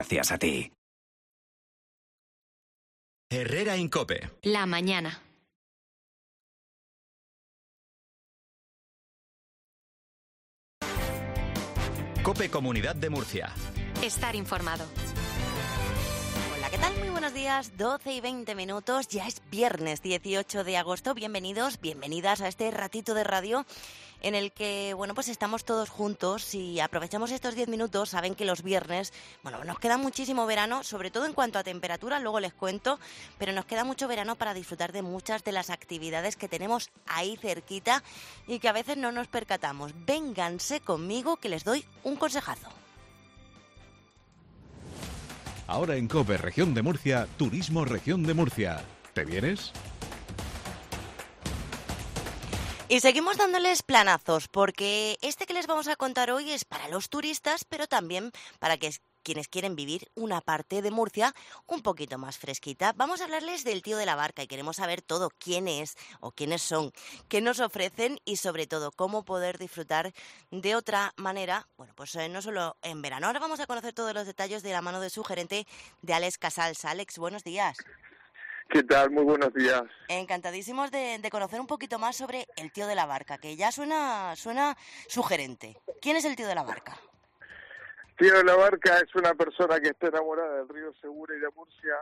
Gracias a ti. Herrera Incope. La mañana. Cope Comunidad de Murcia. Estar informado. Hola, ¿qué tal? Muy buenos días, 12 y 20 minutos, ya es viernes 18 de agosto. Bienvenidos, bienvenidas a este ratito de radio en el que, bueno, pues estamos todos juntos y aprovechamos estos 10 minutos. Saben que los viernes, bueno, nos queda muchísimo verano, sobre todo en cuanto a temperatura, luego les cuento, pero nos queda mucho verano para disfrutar de muchas de las actividades que tenemos ahí cerquita y que a veces no nos percatamos. Vénganse conmigo que les doy un consejazo. Ahora en COPE Región de Murcia, Turismo Región de Murcia. ¿Te vienes? Y seguimos dándoles planazos, porque este que les vamos a contar hoy es para los turistas, pero también para quienes quieren vivir una parte de Murcia un poquito más fresquita. Vamos a hablarles del Tío de la Barca y queremos saber todo quién es o quiénes son, qué nos ofrecen y sobre todo cómo poder disfrutar de otra manera, bueno, pues no solo en verano. Ahora vamos a conocer todos los detalles de la mano de su gerente, de Alex Casals. Alex, buenos días. ¿Qué tal? Muy buenos días. Encantadísimos de conocer un poquito más sobre el Tío de la Barca, que ya suena sugerente. ¿Quién es el Tío de la Barca? Tío de la Barca es una persona que está enamorada del río Segura y de Murcia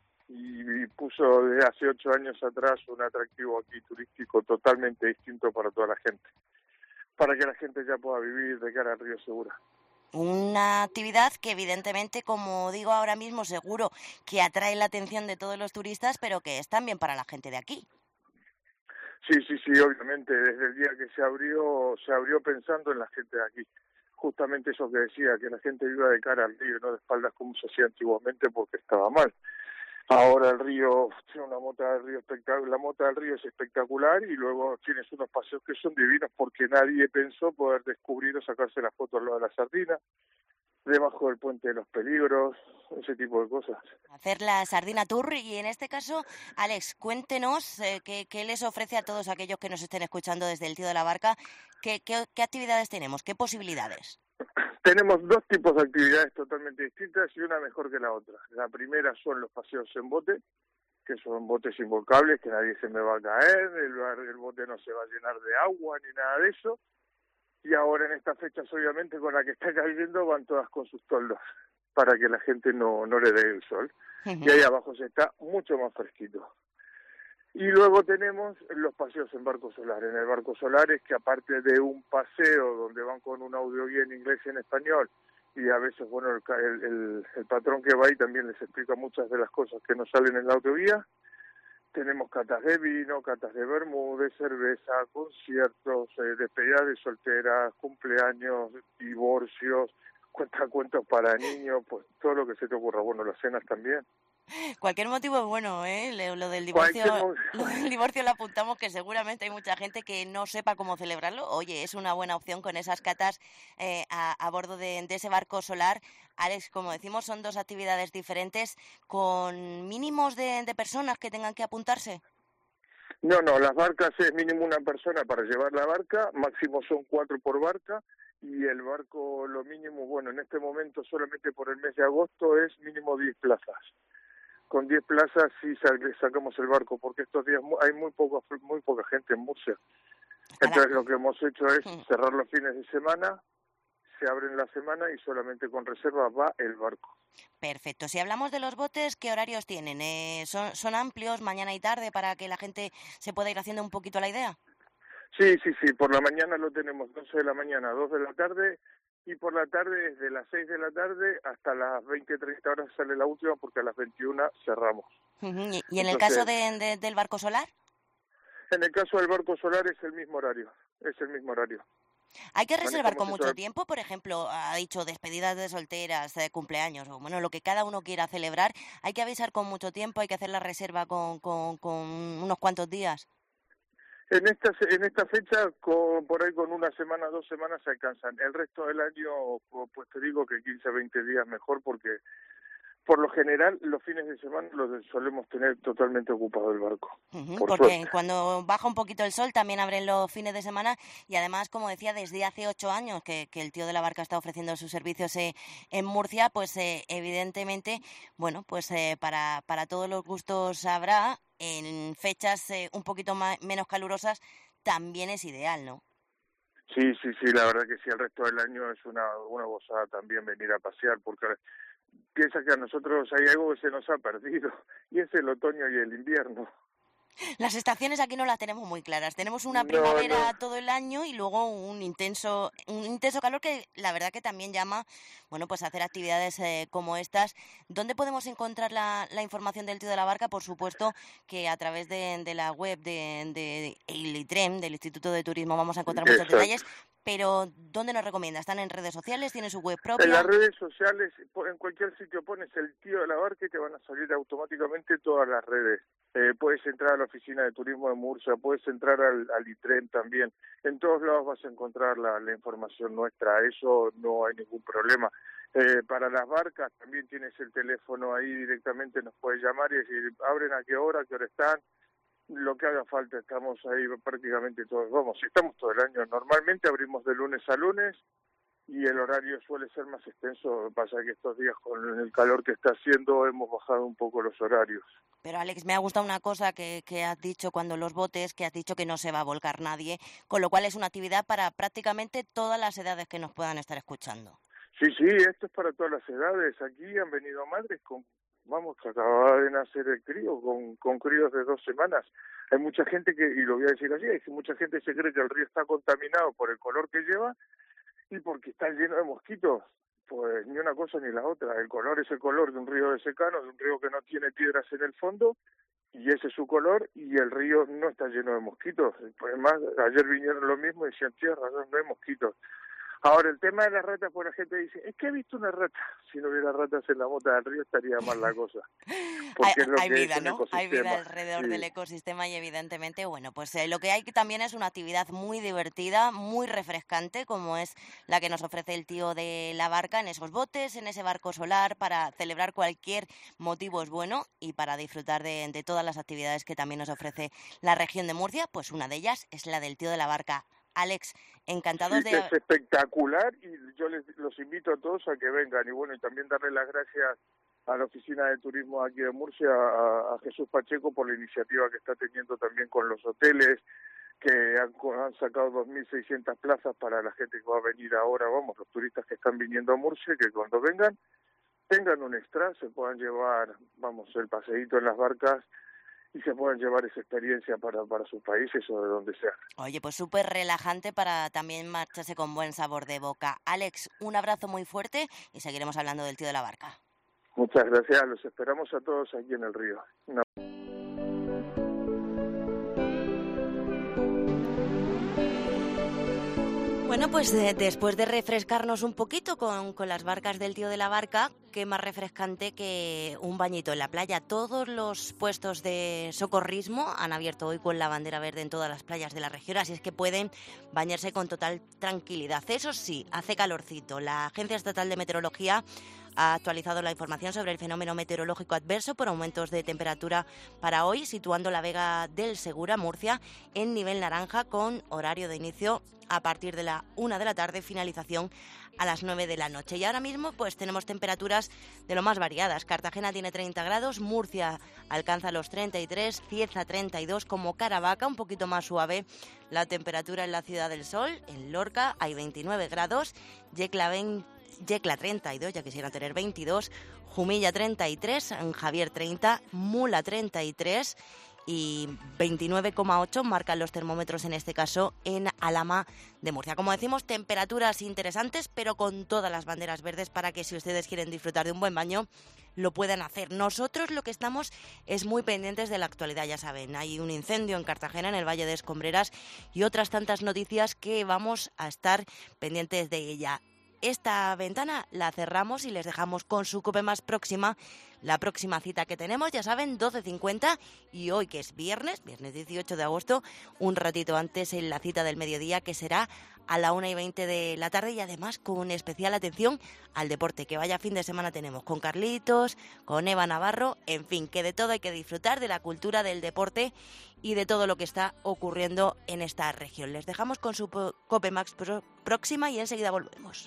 y puso desde hace 8 años atrás un atractivo aquí turístico totalmente distinto para toda la gente, para que la gente ya pueda vivir de cara al río Segura. Una actividad que evidentemente, como digo ahora mismo, seguro que atrae la atención de todos los turistas, pero que es también para la gente de aquí. Sí, obviamente, desde el día que se abrió pensando en la gente de aquí. Justamente eso que decía, que la gente viva de cara al río, no de espaldas como se hacía antiguamente porque estaba mal. Ahora el río tiene una mota del río espectacular, la mota del río es espectacular y luego tienes unos paseos que son divinos porque nadie pensó poder descubrir o sacarse las fotos al lado de la sardina, debajo del puente de los peligros, ese tipo de cosas. Hacer la Sardina Tour y en este caso, Alex, cuéntenos qué les ofrece a todos aquellos que nos estén escuchando desde el Tío de la Barca, qué actividades tenemos, qué posibilidades. Tenemos 2 tipos de actividades totalmente distintas y una mejor que la otra. La primera son los paseos en bote, que son botes involcables, que nadie se me va a caer, el bote no se va a llenar de agua ni nada de eso. Y ahora en estas fechas, obviamente, con la que está cayendo, van todas con sus toldos, para que la gente no le dé el sol. Y ahí abajo se está mucho más fresquito. Y luego tenemos los paseos en barco solar. En el barco solar es que aparte de un paseo donde van con un audioguía en inglés y en español, y a veces, bueno, el patrón que va ahí también les explica muchas de las cosas que no salen en la audioguía, tenemos catas de vino, catas de vermú, de cerveza, conciertos, despedidas de solteras, cumpleaños, divorcios, cuentacuentos para niños, pues todo lo que se te ocurra. Bueno, las cenas también. Cualquier motivo es bueno, ¿eh? Lo del divorcio, lo apuntamos, que seguramente hay mucha gente que no sepa cómo celebrarlo. Oye, es una buena opción con esas catas a bordo de ese barco solar. Alex, como decimos, son 2 actividades diferentes con mínimos de personas que tengan que apuntarse. No, las barcas es mínimo una persona para llevar la barca, máximo son 4 por barca, y el barco lo mínimo, bueno, en este momento solamente por el mes de agosto es mínimo 10 plazas. Con 10 plazas sí sacamos el barco, porque estos días hay muy poca gente en Murcia. Entonces lo que hemos hecho es cerrar los fines de semana, se abren la semana y solamente con reserva va el barco. Perfecto. Si hablamos de los botes, ¿qué horarios tienen? ¿Son amplios, mañana y tarde, para que la gente se pueda ir haciendo un poquito la idea? Sí. Por la mañana lo tenemos 12 de la mañana a 2 de la tarde. Y por la tarde, desde las 6 de la tarde hasta las 20-30 horas sale la última, porque a las 21 cerramos. ¿Y en el caso del barco solar? En el caso del barco solar es el mismo horario. ¿Hay que reservar con mucho tiempo? Por ejemplo, ha dicho despedidas de solteras, cumpleaños, o bueno, lo que cada uno quiera celebrar. ¿Hay que avisar con mucho tiempo? ¿Hay que hacer la reserva con unos cuantos días? En esta fecha, por ahí con 1 semana, 2 semanas se alcanzan. El resto del año, pues te digo que 15-20 días mejor, porque por lo general, los fines de semana los solemos tener totalmente ocupado el barco. Porque suerte. cuando baja un poquito el sol también abren los fines de semana y además, como decía, desde hace 8 años que el tío de la barca está ofreciendo sus servicios en Murcia, pues evidentemente, bueno, pues para todos los gustos habrá, en fechas un poquito menos calurosas también es ideal, ¿no? Sí, la verdad que sí, el resto del año es una gozada también venir a pasear, porque piensa que a nosotros hay algo que se nos ha perdido, y es el otoño y el invierno. Las estaciones aquí no las tenemos muy claras. Tenemos una primavera todo el año y luego un intenso calor que la verdad que también llama, bueno, pues a hacer actividades como estas. ¿Dónde podemos encontrar la información del tío de la barca? Por supuesto que a través de la web de el ITREM, del Instituto de Turismo, vamos a encontrar muchos detalles. Pero, ¿dónde nos recomienda? ¿Están en redes sociales? ¿Tiene su web propia? En las redes sociales, en cualquier sitio pones el tío de la barca y te van a salir automáticamente todas las redes. Puedes entrar a la oficina de turismo de Murcia, puedes entrar al ITREM también. En todos lados vas a encontrar la información nuestra, eso no hay ningún problema. Para las barcas también tienes el teléfono ahí, directamente nos puedes llamar y decir, ¿abren a qué hora están? Lo que haga falta, estamos ahí prácticamente todos, estamos todo el año. Normalmente abrimos de lunes a lunes y el horario suele ser más extenso. Pasa que estos días con el calor que está haciendo hemos bajado un poco los horarios. Pero Alex, me ha gustado una cosa que has dicho cuando los botes, que has dicho que no se va a volcar nadie, con lo cual es una actividad para prácticamente todas las edades que nos puedan estar escuchando. Sí, esto es para todas las edades. Aquí han venido madres que acababa de nacer el crío, con críos de 2 semanas. Hay mucha gente y lo voy a decir así, mucha gente se cree que el río está contaminado por el color que lleva y porque está lleno de mosquitos. Pues ni una cosa ni la otra. El color es el color de un río de secano, de un río que no tiene piedras en el fondo, y ese es su color, y el río no está lleno de mosquitos. Además, ayer vinieron lo mismo y decían, tienes razón, no hay mosquitos. Ahora, el tema de las ratas, pues la gente dice, es que he visto una rata. Si no hubiera ratas en la mota del río estaría mal la cosa. Porque hay vida, ¿no? Hay vida alrededor del ecosistema y evidentemente, bueno, pues lo que hay también es una actividad muy divertida, muy refrescante, como es la que nos ofrece el tío de la barca en esos botes, en ese barco solar, para celebrar cualquier motivo es bueno y para disfrutar de todas las actividades que también nos ofrece la región de Murcia, pues una de ellas es la del tío de la barca. Alex, encantados de... Es espectacular y yo los invito a todos a que vengan y también darle las gracias a la Oficina de Turismo aquí de Murcia, a Jesús Pacheco por la iniciativa que está teniendo también con los hoteles, que han sacado 2.600 plazas para la gente que va a venir ahora, los turistas que están viniendo a Murcia, que cuando vengan tengan un extra, se puedan llevar, el paseíto en las barcas y se puedan llevar esa experiencia para sus países o de donde sea. Oye, pues súper relajante para también marcharse con buen sabor de boca. Alex, un abrazo muy fuerte y seguiremos hablando del tío de la barca. Muchas gracias, los esperamos a todos aquí en el río. Bueno, pues después de refrescarnos un poquito con las barcas del tío de la barca, qué más refrescante que un bañito en la playa. Todos los puestos de socorrismo han abierto hoy con la bandera verde en todas las playas de la región, así es que pueden bañarse con total tranquilidad. Eso sí, hace calorcito. La Agencia Estatal de Meteorología ha actualizado la información sobre el fenómeno meteorológico adverso por aumentos de temperatura para hoy, situando la Vega del Segura, Murcia, en nivel naranja con horario de inicio a partir de la 1 de la tarde, finalización a las 9 de la noche. Y ahora mismo pues tenemos temperaturas de lo más variadas. Cartagena tiene 30 grados, Murcia alcanza los 33, Cieza 32, como Caravaca, un poquito más suave la temperatura en la Ciudad del Sol. En Lorca hay 29 grados, Yecla 32, ya quisiera tener 22, Jumilla 33, en Javier 30, Mula 33 y 29,8 marcan los termómetros en este caso en Alhama de Murcia. Como decimos, temperaturas interesantes, pero con todas las banderas verdes para que si ustedes quieren disfrutar de un buen baño, lo puedan hacer. Nosotros lo que estamos es muy pendientes de la actualidad, ya saben, hay un incendio en Cartagena, en el Valle de Escombreras y otras tantas noticias que vamos a estar pendientes de ella. esta ventana la cerramos y les dejamos con su COPE más próxima. La próxima cita que tenemos, ya saben, 12:50, y hoy, que es viernes 18 de agosto, un ratito antes en la cita del mediodía, que será a la 1:20 de la tarde, y además con especial atención al deporte. Que vaya fin de semana tenemos con Carlitos, con Eva Navarro, en fin, que de todo hay que disfrutar, de la cultura, del deporte y de todo lo que está ocurriendo en esta región. Les dejamos con su COPE Max próxima y enseguida volvemos.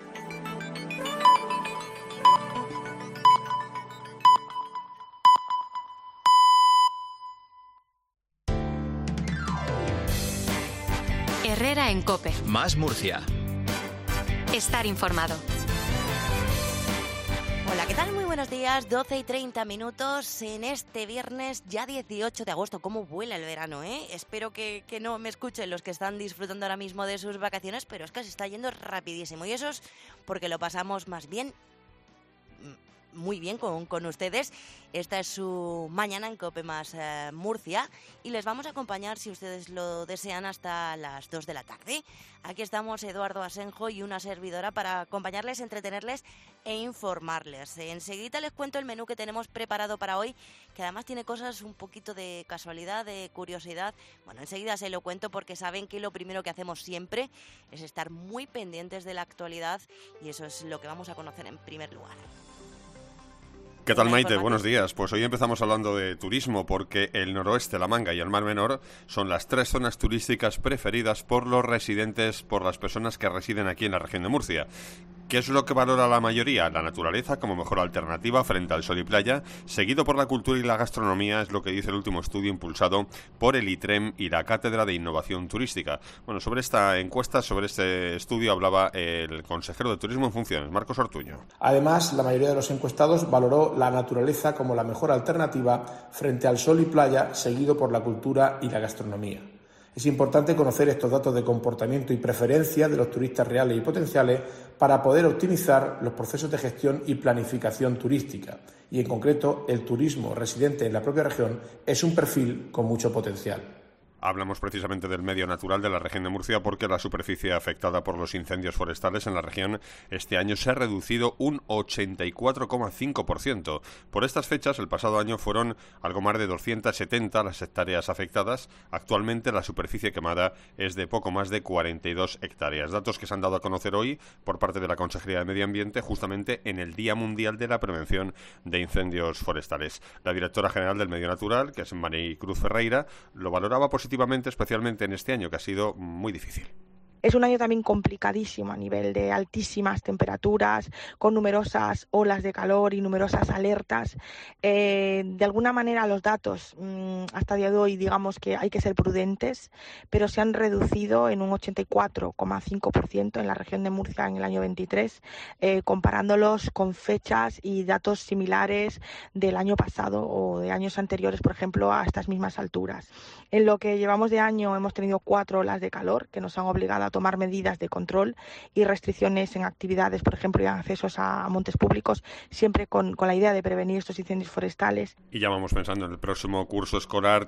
Herrera en COPE. Más Murcia. Estar informado. Hola, ¿qué tal? Muy buenos días, 12:30 en este viernes ya 18 de agosto. ¿Cómo vuela el verano, eh? Espero que no me escuchen los que están disfrutando ahora mismo de sus vacaciones, pero es que se está yendo rapidísimo, y eso es porque lo pasamos más bien, muy bien con ustedes. Esta es su mañana en COPE más Murcia, y les vamos a acompañar, si ustedes lo desean, hasta las 2 de la tarde. Aquí estamos Eduardo Asenjo y una servidora para acompañarles, entretenerles e informarles. Enseguida les cuento el menú que tenemos preparado para hoy, que además tiene cosas un poquito de casualidad, de curiosidad. Bueno, enseguida se lo cuento, porque saben que lo primero que hacemos siempre es estar muy pendientes de la actualidad, y eso es lo que vamos a conocer en primer lugar. ¿Qué tal, Maite? Buenos días. Pues hoy empezamos hablando de turismo, porque el noroeste, la Manga y el Mar Menor son las 3 zonas turísticas preferidas por los residentes, por las personas que residen aquí en la región de Murcia. ¿Qué es lo que valora la mayoría? La naturaleza como mejor alternativa frente al sol y playa, seguido por la cultura y la gastronomía, es lo que dice el último estudio impulsado por el ITREM y la Cátedra de Innovación Turística. Bueno, sobre esta encuesta, sobre este estudio, hablaba el consejero de Turismo en Funciones, Marcos Ortuño. Además, la mayoría de los encuestados valoró la naturaleza como la mejor alternativa frente al sol y playa, seguido por la cultura y la gastronomía. Es importante conocer estos datos de comportamiento y preferencia de los turistas reales y potenciales para poder optimizar los procesos de gestión y planificación turística. Y en concreto, el turismo residente en la propia región es un perfil con mucho potencial. Hablamos precisamente del medio natural de la región de Murcia, porque la superficie afectada por los incendios forestales en la región este año se ha reducido un 84,5%. Por estas fechas, el pasado año fueron algo más de 270 las hectáreas afectadas. Actualmente la superficie quemada es de poco más de 42 hectáreas. Datos que se han dado a conocer hoy por parte de la Consejería de Medio Ambiente, justamente en el Día Mundial de la Prevención de Incendios Forestales. La directora general del Medio Natural, que es Maricruz Ferreira, lo valoraba positivamente, especialmente en este año, que ha sido muy difícil. Es un año también complicadísimo a nivel de altísimas temperaturas, con numerosas olas de calor y numerosas alertas. De alguna manera los datos hasta el día de hoy, digamos que hay que ser prudentes, pero se han reducido en un 84,5% en la región de Murcia en el año 23, comparándolos con fechas y datos similares del año pasado o de años anteriores, por ejemplo, a estas mismas alturas. En lo que llevamos de año hemos tenido 4 olas de calor que nos han obligado a tomar medidas de control y restricciones en actividades, por ejemplo, y accesos a montes públicos, siempre con la idea de prevenir estos incendios forestales. Y ya vamos pensando en el próximo curso escolar.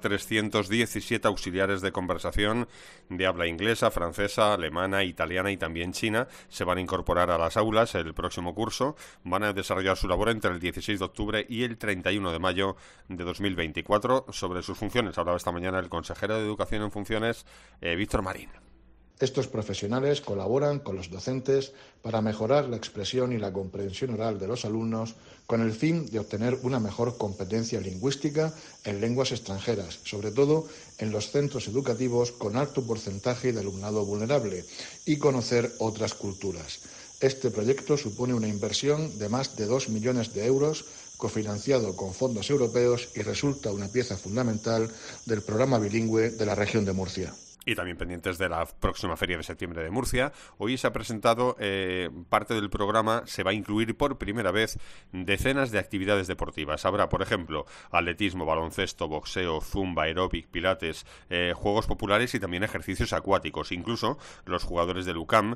317 auxiliares de conversación de habla inglesa, francesa, alemana, italiana y también china se van a incorporar a las aulas el próximo curso. Van a desarrollar su labor entre el 16 de octubre y el 31 de mayo de 2024. Sobre sus funciones hablaba esta mañana el consejero de Educación en Funciones, Víctor Marín. Estos profesionales colaboran con los docentes para mejorar la expresión y la comprensión oral de los alumnos, con el fin de obtener una mejor competencia lingüística en lenguas extranjeras, sobre todo en los centros educativos con alto porcentaje de alumnado vulnerable, y conocer otras culturas. Este proyecto supone una inversión de más de 2 millones de euros, cofinanciado con fondos europeos, y resulta una pieza fundamental del programa bilingüe de la región de Murcia. Y también pendientes de la próxima Feria de Septiembre de Murcia. Hoy se ha presentado parte del programa. Se va a incluir por primera vez decenas de actividades deportivas. Habrá, por ejemplo, atletismo, baloncesto, boxeo, zumba, aeróbic, pilates, juegos populares y también ejercicios acuáticos. Incluso los jugadores del UCAM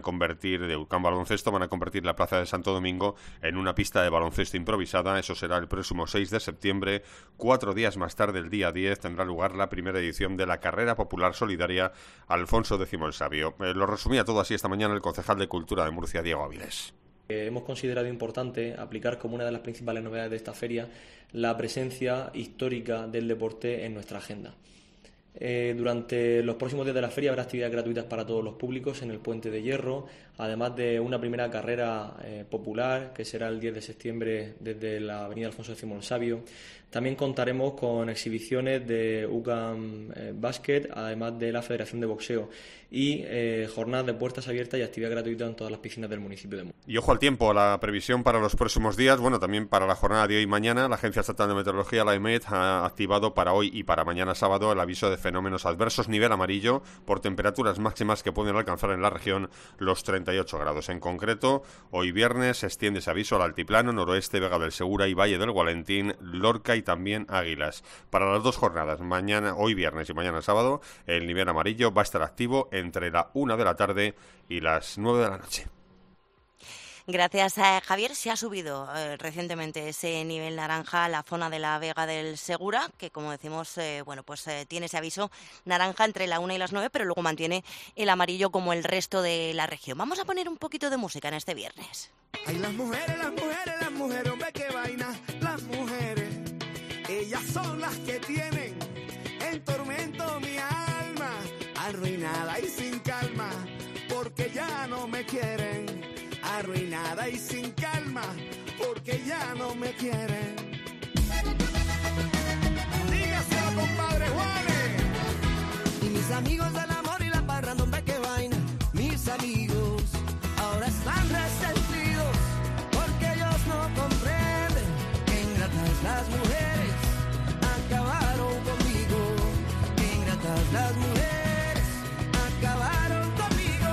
UCAM Baloncesto van a convertir la Plaza de Santo Domingo en una pista de baloncesto improvisada. Eso será el próximo 6 de septiembre. 4 días más tarde, el día 10, tendrá lugar la primera edición de la Carrera Popular Solidaria solidaria Alfonso X el Sabio. Lo resumía todo así esta mañana el concejal de Cultura de Murcia, Diego Avilés. Hemos considerado importante aplicar como una de las principales novedades de esta feria la presencia histórica del deporte en nuestra agenda. Durante los próximos días de la feria habrá actividades gratuitas para todos los públicos en el Puente de Hierro, además de una primera carrera popular que será el 10 de septiembre desde la avenida Alfonso X el Sabio. También contaremos con exhibiciones de UCAM Basket, además de la Federación de Boxeo, y jornadas de puertas abiertas y actividad gratuita en todas las piscinas del municipio de Murcia. Y ojo al tiempo, a la previsión para los próximos días, bueno, también para la jornada de hoy y mañana. La Agencia Estatal de Meteorología, la EMET, ha activado para hoy y para mañana sábado el aviso de fenómenos adversos nivel amarillo por temperaturas máximas que pueden alcanzar en la región los 38 grados. En concreto, hoy viernes se extiende ese aviso al altiplano, noroeste, Vega del Segura y Valle del Gualentín, Lorca y también Águilas. Para las dos jornadas, mañana, hoy viernes y mañana sábado, el nivel amarillo va a estar activo entre la 1 de la tarde y las 9 de la noche. Gracias a Javier. Se ha subido recientemente ese nivel naranja a la zona de la Vega del Segura, que como decimos, tiene ese aviso naranja entre la 1 y las 9, pero luego mantiene el amarillo como el resto de la región. Vamos a poner un poquito de música en este viernes. Ay, las mujeres, hombre, qué vaina, las mujeres, ellas son las que tienen en tormento mi alma, arruinada y sin calma, porque ya no me quieren. Arruinada y sin calma, porque ya no me quieren. Dígaselo, compadre Juanes. Y mis amigos del amor y la parranda, qué vaina. Mis amigos ahora están resentidos, porque ellos no comprenden que ingratas las mujeres acabaron conmigo. Que ingratas las mujeres acabaron conmigo.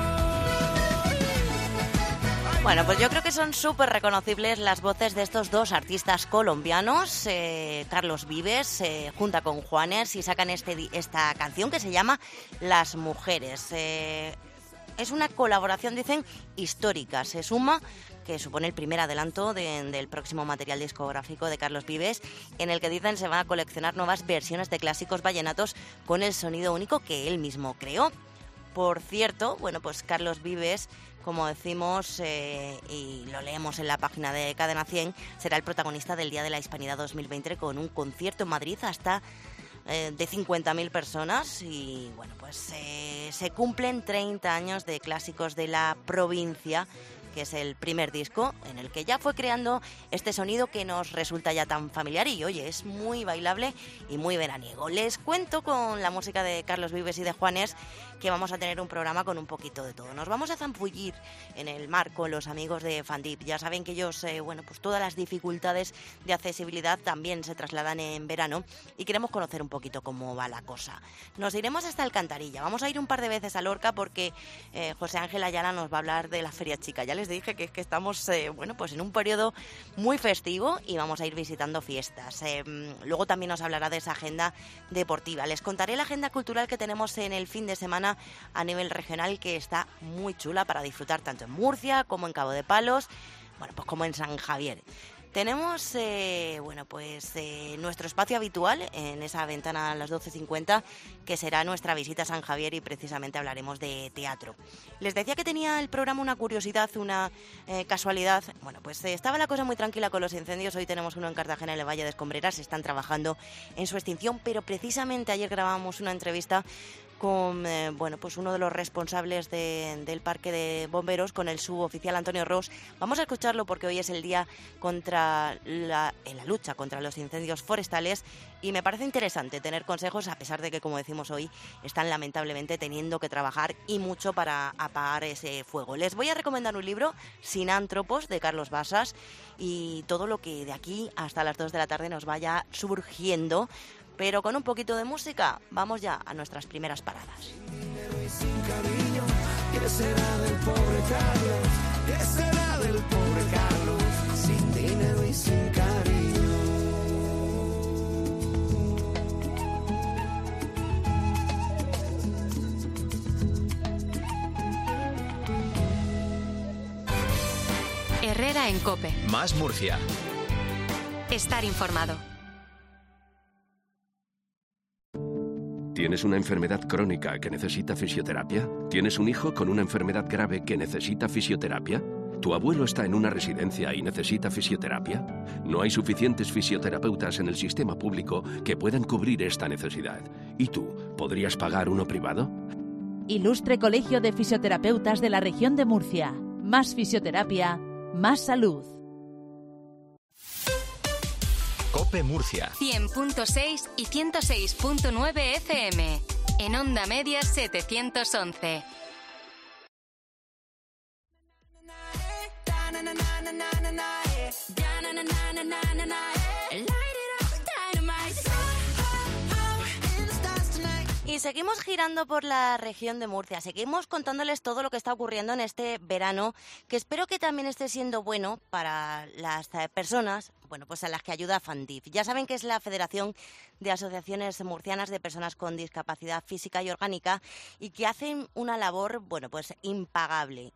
Bueno, pues yo creo que son súper reconocibles las voces de estos dos artistas colombianos, Carlos Vives, junta con Juanes, y sacan esta canción que se llama Las Mujeres. Es una colaboración, dicen, histórica. Se suma, que supone el primer adelanto del próximo material discográfico de Carlos Vives, en el que dicen se van a coleccionar nuevas versiones de clásicos vallenatos con el sonido único que él mismo creó. Por cierto, bueno, pues Carlos Vives, como decimos y lo leemos en la página de Cadena 100, será el protagonista del Día de la Hispanidad 2020 con un concierto en Madrid hasta de 50.000 personas y bueno, pues se cumplen 30 años de Clásicos de la Provincia, que es el primer disco en el que ya fue creando este sonido que nos resulta ya tan familiar y, oye, es muy bailable y muy veraniego. Les cuento con la música de Carlos Vives y de Juanes que vamos a tener un programa con un poquito de todo. Nos vamos a zampullir en el mar con los amigos de Fandip. Ya saben que ellos, pues todas las dificultades de accesibilidad también se trasladan en verano y queremos conocer un poquito cómo va la cosa. Nos iremos hasta Alcantarilla. Vamos a ir un par de veces a Lorca porque José Ángel Ayala nos va a hablar de la Feria Chica. Ya les dije que es que estamos pues en un periodo muy festivo y vamos a ir visitando fiestas. Luego también nos hablará de esa agenda deportiva. Les contaré la agenda cultural que tenemos en el fin de semana a nivel regional, que está muy chula para disfrutar tanto en Murcia como en Cabo de Palos, bueno, pues como en San Javier. Tenemos nuestro espacio habitual en esa ventana a las 12:50, que será nuestra visita a San Javier, y precisamente hablaremos de teatro. Les decía que tenía el programa una curiosidad, una casualidad. Bueno, pues estaba la cosa muy tranquila con los incendios. Hoy tenemos uno en Cartagena, en el Valle de Escombreras. Están trabajando en su extinción, pero precisamente ayer grabamos una entrevista con uno de los responsables del parque de bomberos, con el suboficial Antonio Ros. Vamos a escucharlo porque hoy es el día en la lucha contra los incendios forestales y me parece interesante tener consejos, a pesar de que, como decimos hoy, están lamentablemente teniendo que trabajar y mucho para apagar ese fuego. Les voy a recomendar un libro, Sinántropos, de Carlos Basas, y todo lo que de aquí hasta las 2 de la tarde nos vaya surgiendo. Pero con un poquito de música, vamos ya a nuestras primeras paradas. Sin dinero y sin cariño, ¿qué será del pobre Carlos? ¿Qué será del pobre Carlos? Sin dinero y sin cariño. Herrera en COPE. Más Murcia. Estar informado. ¿Tienes una enfermedad crónica que necesita fisioterapia? ¿Tienes un hijo con una enfermedad grave que necesita fisioterapia? ¿Tu abuelo está en una residencia y necesita fisioterapia? No hay suficientes fisioterapeutas en el sistema público que puedan cubrir esta necesidad. ¿Y tú, podrías pagar uno privado? Ilustre Colegio de Fisioterapeutas de la Región de Murcia. Más fisioterapia, más salud. COPE Murcia. 100.6 y 106.9 FM. En Onda Media 711. Y seguimos girando por la región de Murcia, seguimos contándoles todo lo que está ocurriendo en este verano, que espero que también esté siendo bueno para las personas, bueno, pues a las que ayuda FANDIF. Ya saben que es la Federación de Asociaciones Murcianas de Personas con Discapacidad Física y Orgánica y que hacen una labor, bueno, pues impagable.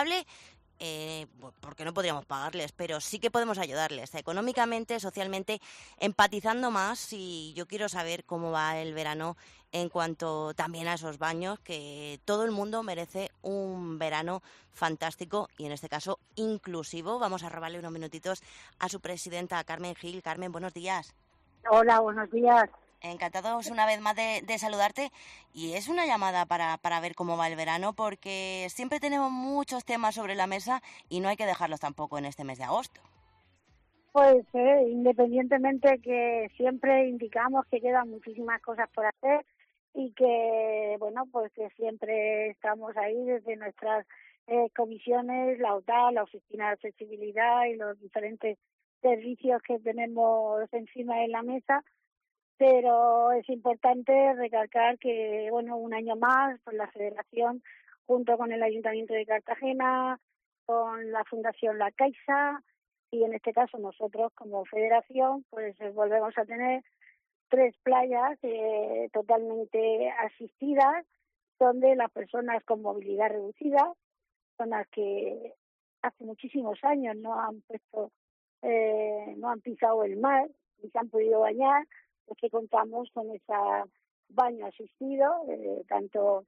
Porque no podríamos pagarles, pero sí que podemos ayudarles económicamente, socialmente, empatizando más. Y yo quiero saber cómo va el verano en cuanto también a esos baños, que todo el mundo merece un verano fantástico y en este caso inclusivo. Vamos a robarle unos minutitos a su presidenta, Carmen Gil. Carmen, buenos días. Hola, buenos días. Encantados una vez más de saludarte, y es una llamada para ver cómo va el verano, porque siempre tenemos muchos temas sobre la mesa y no hay que dejarlos tampoco en este mes de agosto. Pues independientemente que siempre indicamos que quedan muchísimas cosas por hacer y que, bueno, pues que siempre estamos ahí desde nuestras comisiones, la OTAN, la Oficina de Accesibilidad y los diferentes servicios que tenemos encima de la mesa. Pero es importante recalcar que, bueno, un año más, pues la Federación, junto con el Ayuntamiento de Cartagena, con la Fundación La Caixa, y en este caso nosotros como Federación, pues volvemos a tener 3 playas totalmente asistidas, donde las personas con movilidad reducida, son las que hace muchísimos años no han pisado el mar y se han podido bañar, es que contamos con ese baño asistido, tanto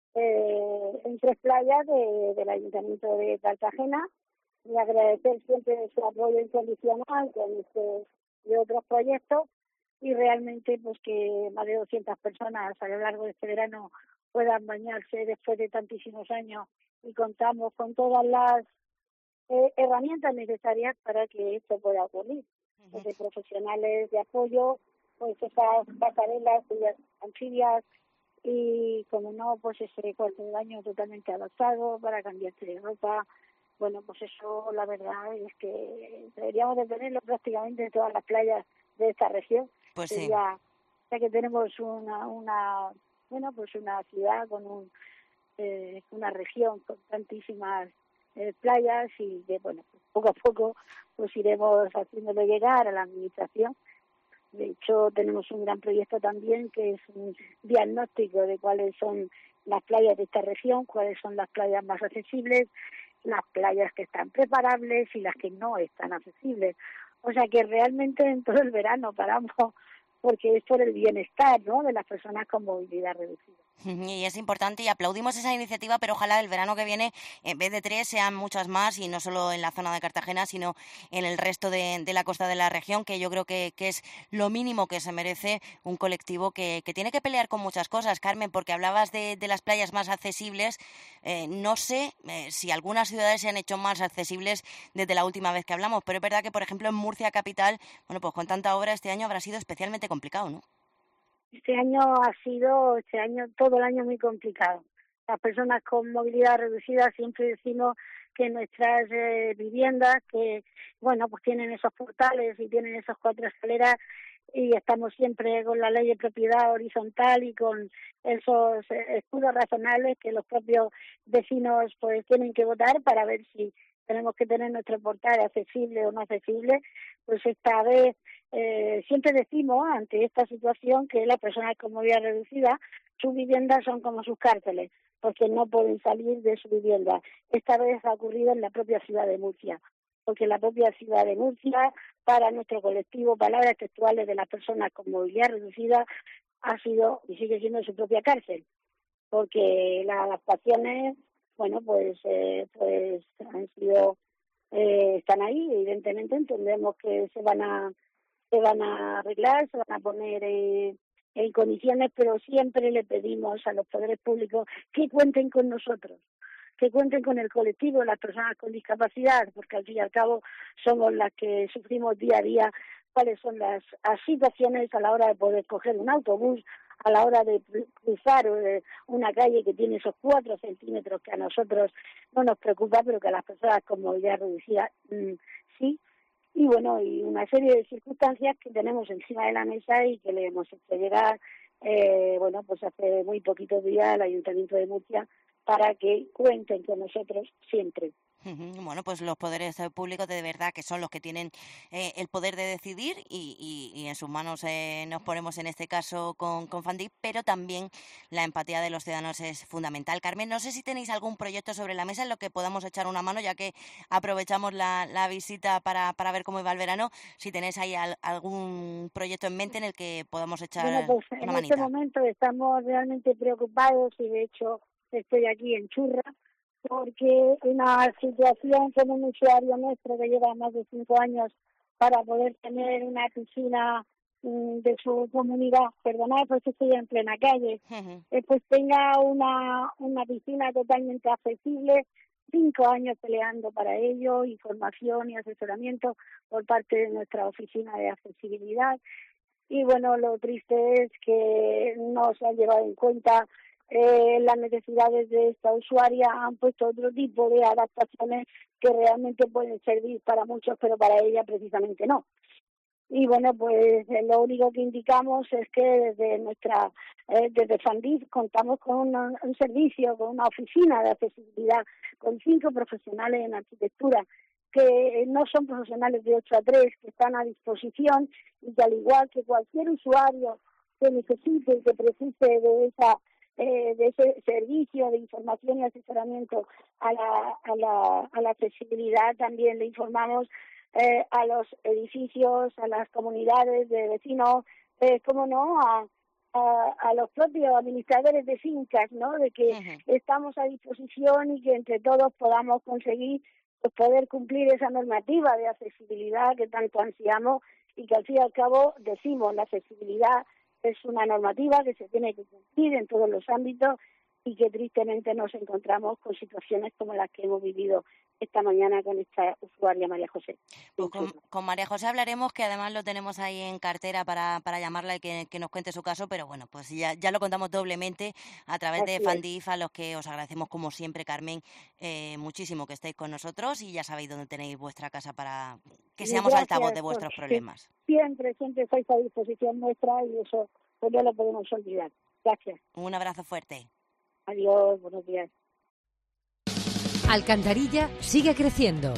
en 3 playas del Ayuntamiento de Cartagena, y agradecer siempre su apoyo incondicional con y otros proyectos, y realmente pues que más de 200 personas a lo largo de este verano puedan bañarse después de tantísimos años, y contamos con todas las herramientas necesarias para que esto pueda ocurrir, desde profesionales de apoyo, pues esas pasarelas anfibias y, como no, pues ese cuarto de baño totalmente adaptado para cambiarse de ropa. Bueno, pues eso la verdad es que deberíamos de tenerlo prácticamente en todas las playas de esta región. Pues sí. Ya que tenemos una ciudad con una región con tantísimas playas, y que, bueno, pues poco a poco pues iremos haciéndolo llegar a la administración. De hecho, tenemos un gran proyecto también, que es un diagnóstico de cuáles son las playas de esta región, cuáles son las playas más accesibles, las playas que están preparables y las que no están accesibles. O sea que realmente en todo el verano paramos, porque es por el bienestar, ¿no?, de las personas con movilidad reducida. Y es importante, y aplaudimos esa iniciativa, pero ojalá el verano que viene, en vez de 3, sean muchas más, y no solo en la zona de Cartagena, sino en el resto de la costa de la región, que yo creo que es lo mínimo que se merece un colectivo que tiene que pelear con muchas cosas. Carmen, porque hablabas de las playas más accesibles, no sé si algunas ciudades se han hecho más accesibles desde la última vez que hablamos, pero es verdad que, por ejemplo, en Murcia capital, bueno, pues con tanta obra este año habrá sido especialmente complicado, ¿no? Este año todo el año muy complicado. Las personas con movilidad reducida siempre decimos que nuestras viviendas, que, bueno, pues tienen esos portales y tienen esas 4 escaleras, y estamos siempre con la ley de propiedad horizontal y con esos escudos razonables que los propios vecinos pues tienen que votar para ver si tenemos que tener nuestro portal accesible o no accesible. Pues esta vez siempre decimos, ante esta situación, que las personas con movilidad reducida, sus viviendas son como sus cárceles, porque no pueden salir de su vivienda. Esta vez ha ocurrido en la propia ciudad de Murcia, porque en la propia ciudad de Murcia, para nuestro colectivo, palabras textuales de las personas con movilidad reducida, ha sido y sigue siendo su propia cárcel, porque las adaptaciones, bueno, pues han sido, están ahí, evidentemente entendemos que se van a arreglar, se van a poner en condiciones, pero siempre le pedimos a los poderes públicos que cuenten con nosotros, que cuenten con el colectivo, las personas con discapacidad, porque al fin y al cabo somos las que sufrimos día a día cuáles son las situaciones a la hora de poder coger un autobús, a la hora de cruzar una calle que tiene esos 4 centímetros que a nosotros no nos preocupa, pero que a las personas con movilidad reducida sí. Y bueno, y una serie de circunstancias que tenemos encima de la mesa y que le hemos hecho llegar, bueno, pues hace muy poquitos días al Ayuntamiento de Murcia para que cuenten con nosotros siempre. Bueno, pues los poderes públicos de verdad que son los que tienen el poder de decidir y en sus manos nos ponemos en este caso con FANDIF, pero también la empatía de los ciudadanos es fundamental. Carmen, no sé si tenéis algún proyecto sobre la mesa en lo que podamos echar una mano, ya que aprovechamos la visita para ver cómo iba el verano, si tenéis ahí algún proyecto en mente en el que podamos echar una manita. En este momento estamos realmente preocupados y de hecho estoy aquí en Churra, porque una situación con un usuario nuestro que lleva más de 5 años para poder tener una piscina de su comunidad, perdonad, pues estoy en plena calle, pues tenga una piscina totalmente accesible, 5 años peleando para ello, información y asesoramiento por parte de nuestra oficina de accesibilidad. Y bueno, lo triste es que no se han llevado en cuenta las necesidades de esta usuaria, han puesto otro tipo de adaptaciones que realmente pueden servir para muchos, pero para ella precisamente no. Y bueno, pues lo único que indicamos es que desde FANDIF contamos con un servicio, con una oficina de accesibilidad, con 5 profesionales en arquitectura, que no son profesionales de 8 a 3, que están a disposición y que al igual que cualquier usuario que necesite y que precise de ese servicio de información y asesoramiento a la accesibilidad, también le informamos a los edificios, a las comunidades de vecinos, cómo no, a los propios administradores de fincas, ¿no? De que estamos a disposición y que entre todos podamos conseguir pues, poder cumplir esa normativa de accesibilidad que tanto ansiamos y que al fin y al cabo decimos la accesibilidad es una normativa que se tiene que cumplir en todos los ámbitos y que tristemente nos encontramos con situaciones como las que hemos vivido esta mañana con esta usuaria María José. Pues con María José hablaremos, que además lo tenemos ahí en cartera para llamarla y que nos cuente su caso, pero bueno, pues ya lo contamos doblemente a través de FANDIF, a los que os agradecemos como siempre, Carmen, muchísimo que estéis con nosotros y ya sabéis dónde tenéis vuestra casa para que seamos altavoz de vuestros problemas. Siempre estáis a disposición nuestra y eso pues no lo podemos olvidar. Gracias. Un abrazo fuerte. Adiós, buenos días. Alcantarilla sigue creciendo.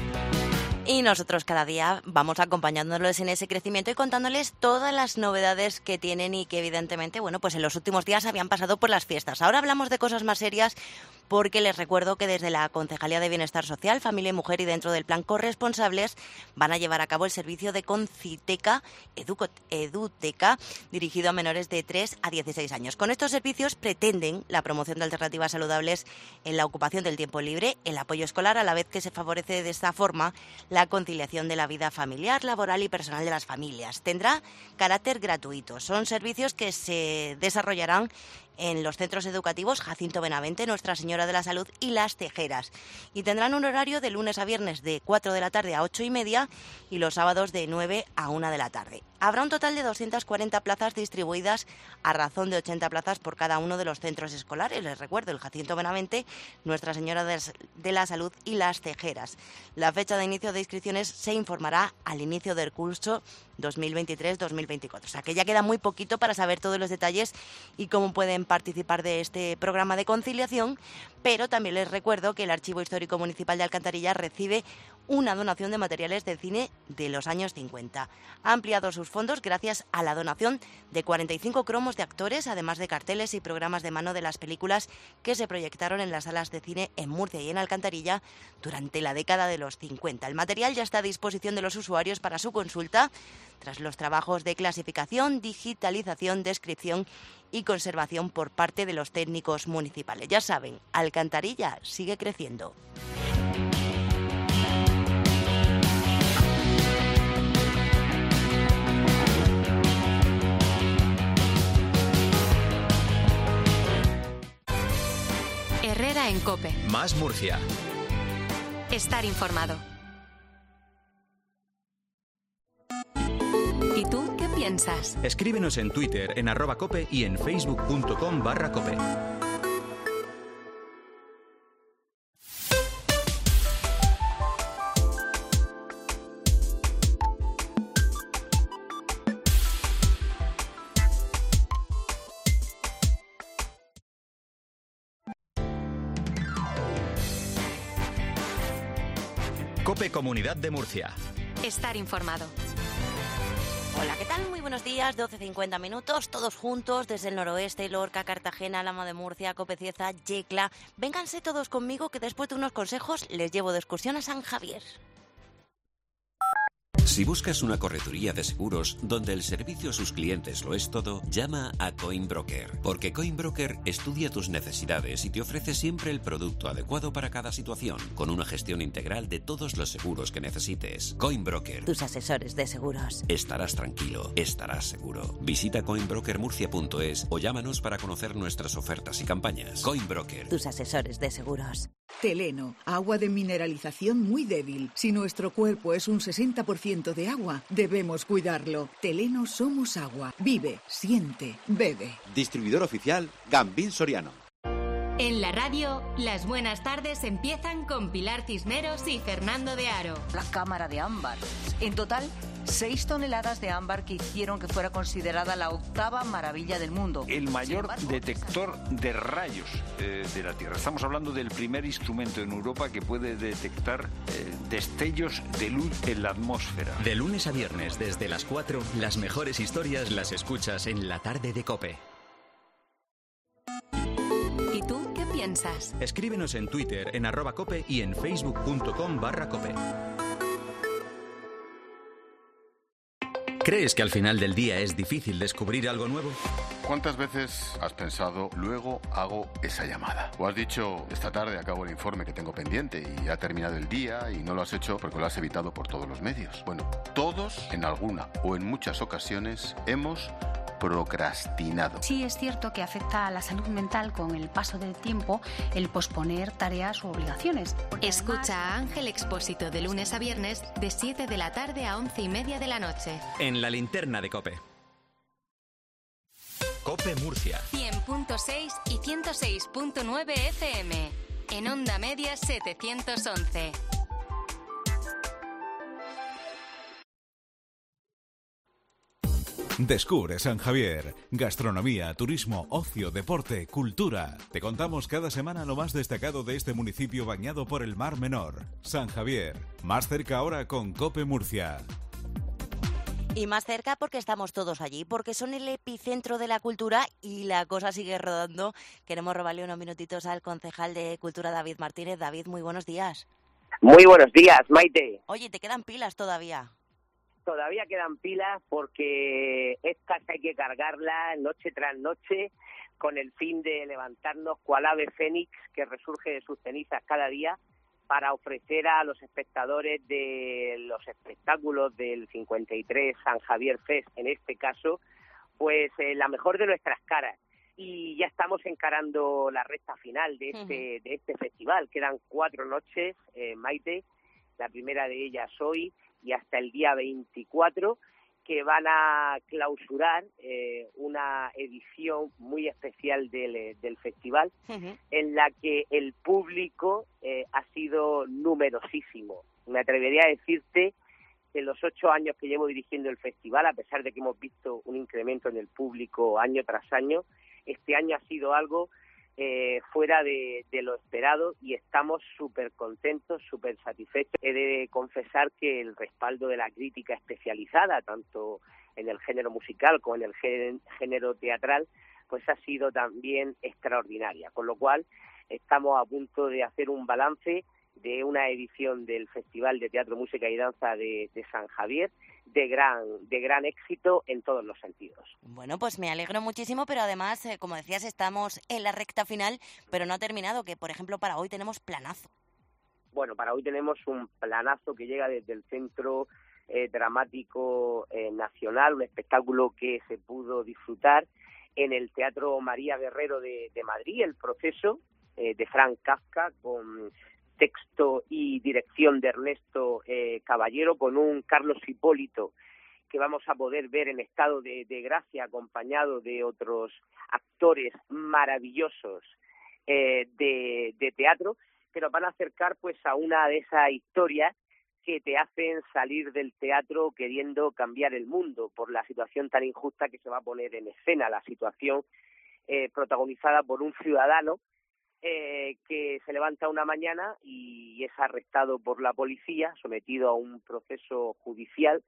Y nosotros cada día vamos acompañándoles en ese crecimiento y contándoles todas las novedades que tienen y que evidentemente, bueno, pues en los últimos días habían pasado por las fiestas. Ahora hablamos de cosas más serias porque les recuerdo que desde la Concejalía de Bienestar Social, Familia y Mujer y dentro del Plan Corresponsables van a llevar a cabo el servicio de Conciteca, Eduteca, dirigido a menores de 3 a 16 años. Con estos servicios pretenden la promoción de alternativas saludables en la ocupación del tiempo libre, el apoyo escolar, a la vez que se favorece de esta forma la conciliación de la vida familiar, laboral y personal de las familias. Tendrá carácter gratuito. Son servicios que se desarrollarán en los centros educativos Jacinto Benavente, Nuestra Señora de la Salud y Las Tejeras. Y tendrán un horario de lunes a viernes de 4 de la tarde a 8:30 y los sábados de 9 a 1 de la tarde. Habrá un total de 240 plazas distribuidas a razón de 80 plazas por cada uno de los centros escolares. Les recuerdo, el Jacinto Benavente, Nuestra Señora de la Salud y Las Tejeras. La fecha de inicio de inscripciones se informará al inicio del curso 2023-2024. O sea que ya queda muy poquito para saber todos los detalles y cómo pueden participar de este programa de conciliación, pero también les recuerdo que el Archivo Histórico Municipal de Alcantarilla recibe una donación de materiales de cine de los años 50. Ha ampliado sus fondos gracias a la donación de 45 cromos de actores, además de carteles y programas de mano de las películas que se proyectaron en las salas de cine en Murcia y en Alcantarilla durante la década de los 50. El material ya está a disposición de los usuarios para su consulta tras los trabajos de clasificación, digitalización, descripción y conservación por parte de los técnicos municipales. Ya saben, Alcantarilla sigue creciendo. Herrera en COPE. Más Murcia. Estar informado. ¿Y tú qué piensas? Escríbenos en Twitter, en @cope y en facebook.com/cope. COPE Comunidad de Murcia. Estar informado. Hola, ¿qué tal? Muy buenos días, 12:50 minutos, todos juntos desde el noroeste, Lorca, Cartagena, Lama de Murcia, Cope Cieza, Yecla. Vénganse todos conmigo que después de unos consejos les llevo de excursión a San Javier. Si buscas una correduría de seguros donde el servicio a sus clientes lo es todo, llama a Coinbroker, porque Coinbroker estudia tus necesidades y te ofrece siempre el producto adecuado para cada situación, con una gestión integral de todos los seguros que necesites. Coinbroker. Tus asesores de seguros. Estarás tranquilo, estarás seguro. Visita coinbrokermurcia.es o llámanos para conocer nuestras ofertas y campañas. Coinbroker. Tus asesores de seguros. Teleno, agua de mineralización muy débil. Si nuestro cuerpo es un 60% de agua, debemos cuidarlo. Teleno somos agua. Vive, siente, bebe. Distribuidor oficial Gambín Soriano. En la radio, las buenas tardes empiezan con Pilar Cisneros y Fernando de Aro. La cámara de ámbar. En total, 6 toneladas de ámbar que hicieron que fuera considerada la 8ª maravilla del mundo. El mayor detector de rayos de la Tierra. Estamos hablando del primer instrumento en Europa que puede detectar destellos de luz en la atmósfera. De lunes a viernes, desde las 4, las mejores historias las escuchas en la tarde de COPE. ¿Y tú qué piensas? Escríbenos en Twitter, en @cope y en facebook.com/cope. ¿Crees que al final del día es difícil descubrir algo nuevo? ¿Cuántas veces has pensado, luego hago esa llamada? ¿O has dicho, esta tarde acabo el informe que tengo pendiente y ha terminado el día y no lo has hecho porque lo has evitado por todos los medios? Bueno, todos, en alguna o en muchas ocasiones, hemos procrastinado. Sí es cierto que afecta a la salud mental con el paso del tiempo el posponer tareas u obligaciones. Escucha a Ángel Expósito de lunes a viernes de 7 de la tarde a 11:30 de la noche. En la linterna de COPE. COPE Murcia. 100.6 y 106.9 FM. En Onda Media 711. Descubre San Javier. Gastronomía, turismo, ocio, deporte, cultura. Te contamos cada semana lo más destacado de este municipio bañado por el Mar Menor. San Javier. Más cerca ahora con COPE Murcia. Y más cerca porque estamos todos allí, porque son el epicentro de la cultura y la cosa sigue rodando. Queremos robarle unos minutitos al concejal de Cultura, David Martínez. David, muy buenos días. Muy buenos días, Maite. Oye, ¿te quedan pilas todavía? Todavía quedan pilas porque estas hay que cargarlas noche tras noche con el fin de levantarnos cual ave fénix que resurge de sus cenizas cada día para ofrecer a los espectadores de los espectáculos del 53 San Javier Fest, en este caso, pues la mejor de nuestras caras. Y ya estamos encarando la recta final de este festival. Quedan 4 noches, Maite, la primera de ellas hoy y hasta el día 24, que van a clausurar una edición muy especial del festival, en la que el público ha sido numerosísimo. Me atrevería a decirte que en los 8 años que llevo dirigiendo el festival, a pesar de que hemos visto un incremento en el público año tras año, este año ha sido algo fuera de lo esperado y estamos súper contentos, súper satisfechos. He de confesar que el respaldo de la crítica especializada, tanto en el género musical como en el género teatral, pues ha sido también extraordinaria, con lo cual estamos a punto de hacer un balance de una edición del Festival de Teatro, Música y Danza de San Javier de gran éxito en todos los sentidos. Bueno, pues me alegro muchísimo, pero además, como decías, estamos en la recta final, pero no ha terminado, que por ejemplo para hoy tenemos planazo. Bueno, para hoy tenemos un planazo que llega desde el Centro Dramático Nacional, un espectáculo que se pudo disfrutar en el Teatro María Guerrero de Madrid, El Proceso, de Franz Kafka, con texto y dirección de Ernesto Caballero, con un Carlos Hipólito que vamos a poder ver en estado de gracia, acompañado de otros actores maravillosos de teatro, que nos van a acercar pues a una de esas historias que te hacen salir del teatro queriendo cambiar el mundo por la situación tan injusta que se va a poner en escena, la situación protagonizada por un ciudadano que se levanta una mañana y es arrestado por la policía, sometido a un proceso judicial,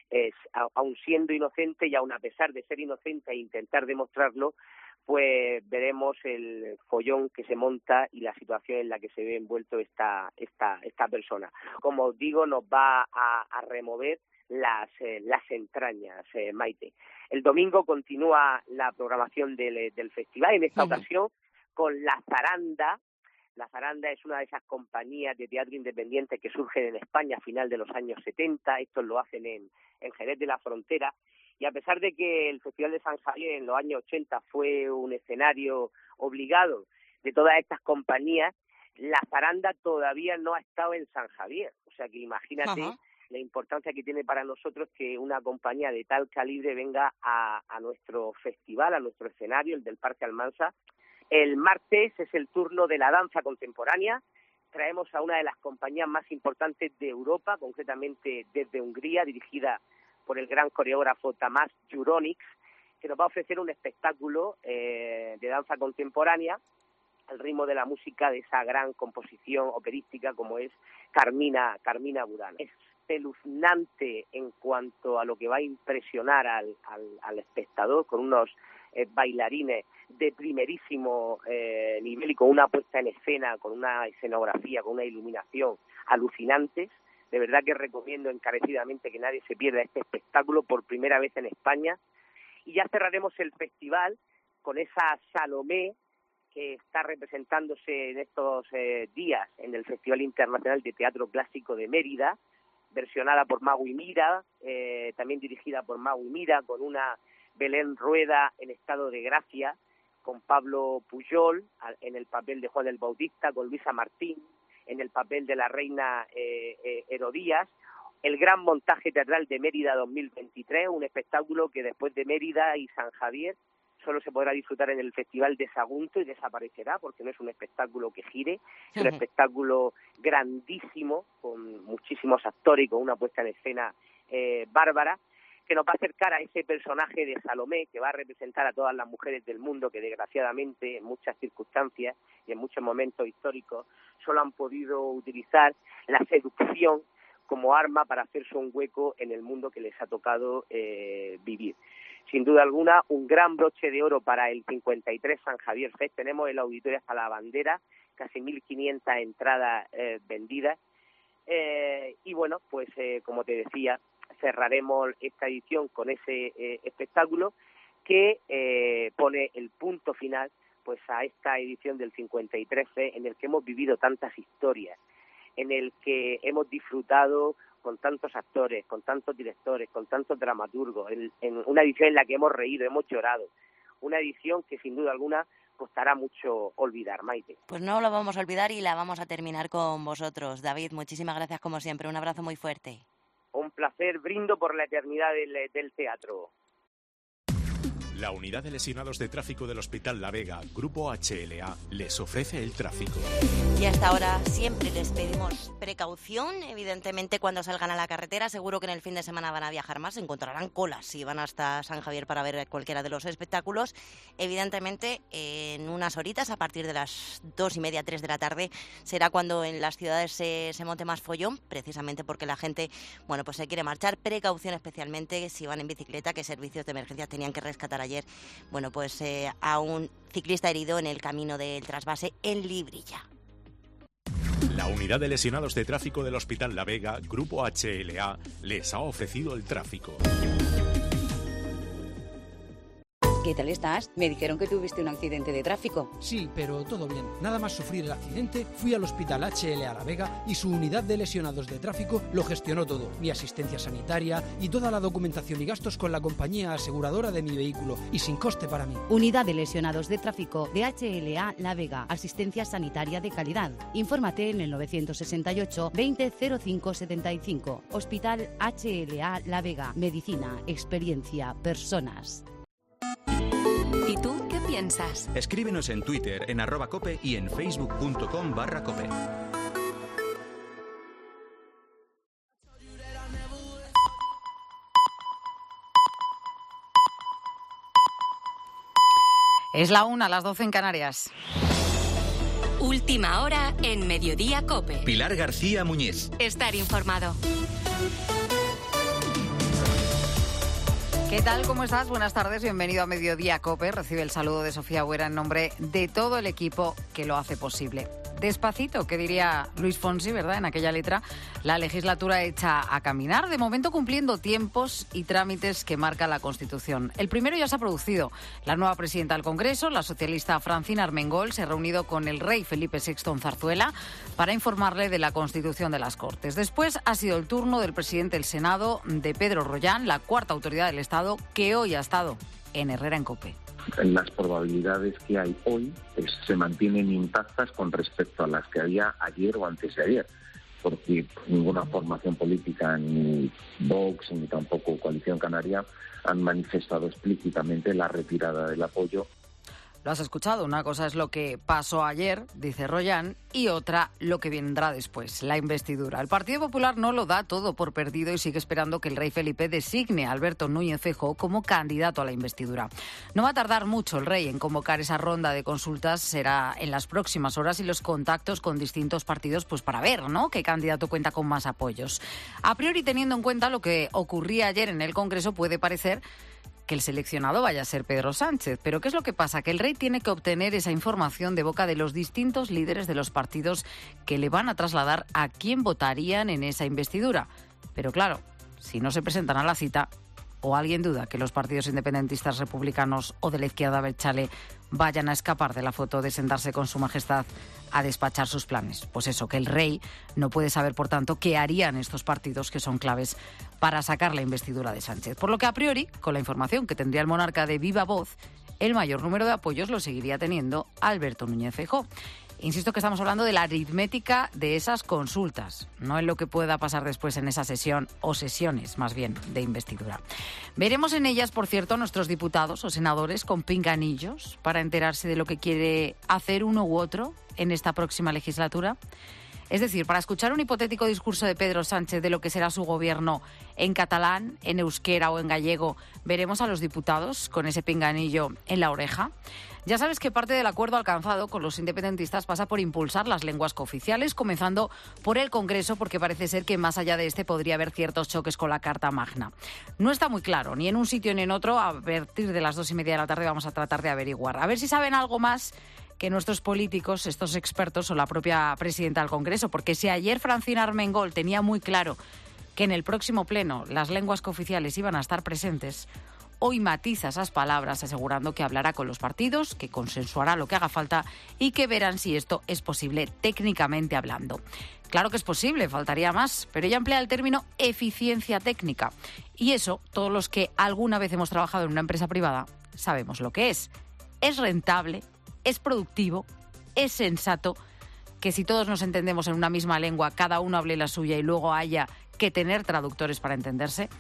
aun siendo inocente y aun a pesar de ser inocente e intentar demostrarlo, pues veremos el follón que se monta y la situación en la que se ve envuelto esta persona. Como os digo, nos va a remover las entrañas, Maite. El domingo continúa la programación del festival, en esta ocasión con La Zaranda. La Zaranda es una de esas compañías de teatro independiente que surgen en España a final de los años 70. Estos lo hacen en Jerez de la Frontera. Y a pesar de que el Festival de San Javier en los años 80 fue un escenario obligado de todas estas compañías, La Zaranda todavía no ha estado en San Javier. O sea que imagínate la importancia que tiene para nosotros que una compañía de tal calibre venga a nuestro festival, a nuestro escenario, el del Parque Almansa. El martes es el turno de la danza contemporánea. Traemos a una de las compañías más importantes de Europa, concretamente desde Hungría, dirigida por el gran coreógrafo Tamás Juronics, que nos va a ofrecer un espectáculo de danza contemporánea al ritmo de la música de esa gran composición operística como es Carmina Burana. Es espeluznante en cuanto a lo que va a impresionar al espectador, con unos bailarines de primerísimo nivel y con una puesta en escena, con una escenografía, con una iluminación alucinantes. De verdad que recomiendo encarecidamente que nadie se pierda este espectáculo por primera vez en España. Y ya cerraremos el festival con esa Salomé que está representándose en estos días en el Festival Internacional de Teatro Clásico de Mérida, versionada por Magui Mira, también dirigida por Magui Mira, con una Belén Rueda en estado de gracia, con Pablo Pujol en el papel de Juan el Bautista, con Luisa Martín en el papel de la reina Herodías, el gran montaje teatral de Mérida 2023, un espectáculo que después de Mérida y San Javier solo se podrá disfrutar en el Festival de Sagunto y desaparecerá porque no es un espectáculo que gire, es un espectáculo grandísimo, con muchísimos actores y con una puesta en escena bárbara, que nos va a acercar a ese personaje de Salomé que va a representar a todas las mujeres del mundo que desgraciadamente en muchas circunstancias y en muchos momentos históricos solo han podido utilizar la seducción como arma para hacerse un hueco en el mundo que les ha tocado vivir. Sin duda alguna, un gran broche de oro para el 53 San Javier Fest. Tenemos el auditorio hasta la bandera, casi 1.500 entradas vendidas. Y bueno, pues como te decía, cerraremos esta edición con ese espectáculo que pone el punto final pues a esta edición del 53 en el que hemos vivido tantas historias, en el que hemos disfrutado con tantos actores, con tantos directores, con tantos dramaturgos, en una edición en la que hemos reído, hemos llorado, una edición que sin duda alguna costará mucho olvidar, Maite. Pues no lo vamos a olvidar y la vamos a terminar con vosotros. David, muchísimas gracias como siempre, un abrazo muy fuerte. Un placer, brindo por la eternidad del teatro. La unidad de lesionados de tráfico del Hospital La Vega, Grupo HLA, les ofrece el tráfico. Y hasta ahora siempre les pedimos precaución. Evidentemente, cuando salgan a la carretera, seguro que en el fin de semana van a viajar más, encontrarán colas si van hasta San Javier para ver cualquiera de los espectáculos. Evidentemente, en unas horitas, a partir de las 2:30, 3 de la tarde, será cuando en las ciudades se monte más follón, precisamente porque la gente, bueno, pues se quiere marchar. Precaución especialmente si van en bicicleta, que servicios de emergencia tenían que rescatar ayer, bueno, pues a un ciclista herido en el camino del trasvase en Librilla. La unidad de lesionados de tráfico del Hospital La Vega, Grupo HLA, les ha ofrecido el tráfico. ¿Qué tal estás? Me dijeron que tuviste un accidente de tráfico. Sí, pero todo bien. Nada más sufrir el accidente, fui al Hospital HLA La Vega y su unidad de lesionados de tráfico lo gestionó todo. Mi asistencia sanitaria y toda la documentación y gastos con la compañía aseguradora de mi vehículo y sin coste para mí. Unidad de lesionados de tráfico de HLA La Vega. Asistencia sanitaria de calidad. Infórmate en el 968 20 05 75. Hospital HLA La Vega. Medicina, experiencia, personas. ¿Y tú qué piensas? Escríbenos en Twitter, en @cope y en facebook.com/cope. Es la 1, las 12 en Canarias. Última hora en Mediodía Cope. Pilar García Muñiz. Estar informado. ¿Qué tal? ¿Cómo estás? Buenas tardes, bienvenido a Mediodía Cope. Recibe el saludo de Sofía Huera en nombre de todo el equipo que lo hace posible. Despacito, que diría Luis Fonsi, ¿verdad? En aquella letra, la legislatura echa a caminar, de momento cumpliendo tiempos y trámites que marca la Constitución. El primero ya se ha producido. La nueva presidenta del Congreso, la socialista Francina Armengol, se ha reunido con el rey Felipe VI en Zarzuela para informarle de la Constitución de las Cortes. Después ha sido el turno del presidente del Senado, de Pedro Rollán, la cuarta autoridad del Estado, que hoy ha estado en Herrera en COPE. Las probabilidades que hay hoy se mantienen intactas con respecto a las que había ayer o antes de ayer, porque ninguna formación política, ni Vox, ni tampoco Coalición Canaria, han manifestado explícitamente la retirada del apoyo. Lo has escuchado, una cosa es lo que pasó ayer, dice Rollán, y otra lo que vendrá después, la investidura. El Partido Popular no lo da todo por perdido y sigue esperando que el rey Felipe designe a Alberto Núñez Feijóo como candidato a la investidura. No va a tardar mucho el rey en convocar esa ronda de consultas, será en las próximas horas, y los contactos con distintos partidos pues para ver, ¿no?, qué candidato cuenta con más apoyos. A priori, teniendo en cuenta lo que ocurría ayer en el Congreso, puede parecer que el seleccionado vaya a ser Pedro Sánchez. Pero ¿qué es lo que pasa? Que el rey tiene que obtener esa información de boca de los distintos líderes de los partidos que le van a trasladar a quién votarían en esa investidura. Pero claro, si no se presentan a la cita, o alguien duda que los partidos independentistas republicanos o de la izquierda abertzale vayan a escapar de la foto de sentarse con su majestad a despachar sus planes. Pues eso, que el rey no puede saber, por tanto, qué harían estos partidos que son claves para sacar la investidura de Sánchez. Por lo que, a priori, con la información que tendría el monarca de viva voz, el mayor número de apoyos lo seguiría teniendo Alberto Núñez Feijóo. Insisto que estamos hablando de la aritmética de esas consultas, no en lo que pueda pasar después en esa sesión, o sesiones más bien, de investidura. Veremos en ellas, por cierto, a nuestros diputados o senadores con pinganillos para enterarse de lo que quiere hacer uno u otro en esta próxima legislatura. Es decir, para escuchar un hipotético discurso de Pedro Sánchez de lo que será su gobierno en catalán, en euskera o en gallego, veremos a los diputados con ese pinganillo en la oreja. Ya sabes que parte del acuerdo alcanzado con los independentistas pasa por impulsar las lenguas cooficiales, comenzando por el Congreso, porque parece ser que más allá de este podría haber ciertos choques con la Carta Magna. No está muy claro, ni en un sitio ni en otro. A partir de las 2:30 de la tarde vamos a tratar de averiguar. A ver si saben algo más que nuestros políticos, estos expertos o la propia presidenta del Congreso, porque si ayer Francina Armengol tenía muy claro que en el próximo pleno las lenguas cooficiales iban a estar presentes, hoy matiza esas palabras asegurando que hablará con los partidos, que consensuará lo que haga falta y que verán si esto es posible técnicamente hablando. Claro que es posible, faltaría más, pero ella emplea el término eficiencia técnica. Y eso, todos los que alguna vez hemos trabajado en una empresa privada, sabemos lo que es. Es rentable, es productivo, es sensato que si todos nos entendemos en una misma lengua, cada uno hable la suya y luego haya que tener traductores para entenderse.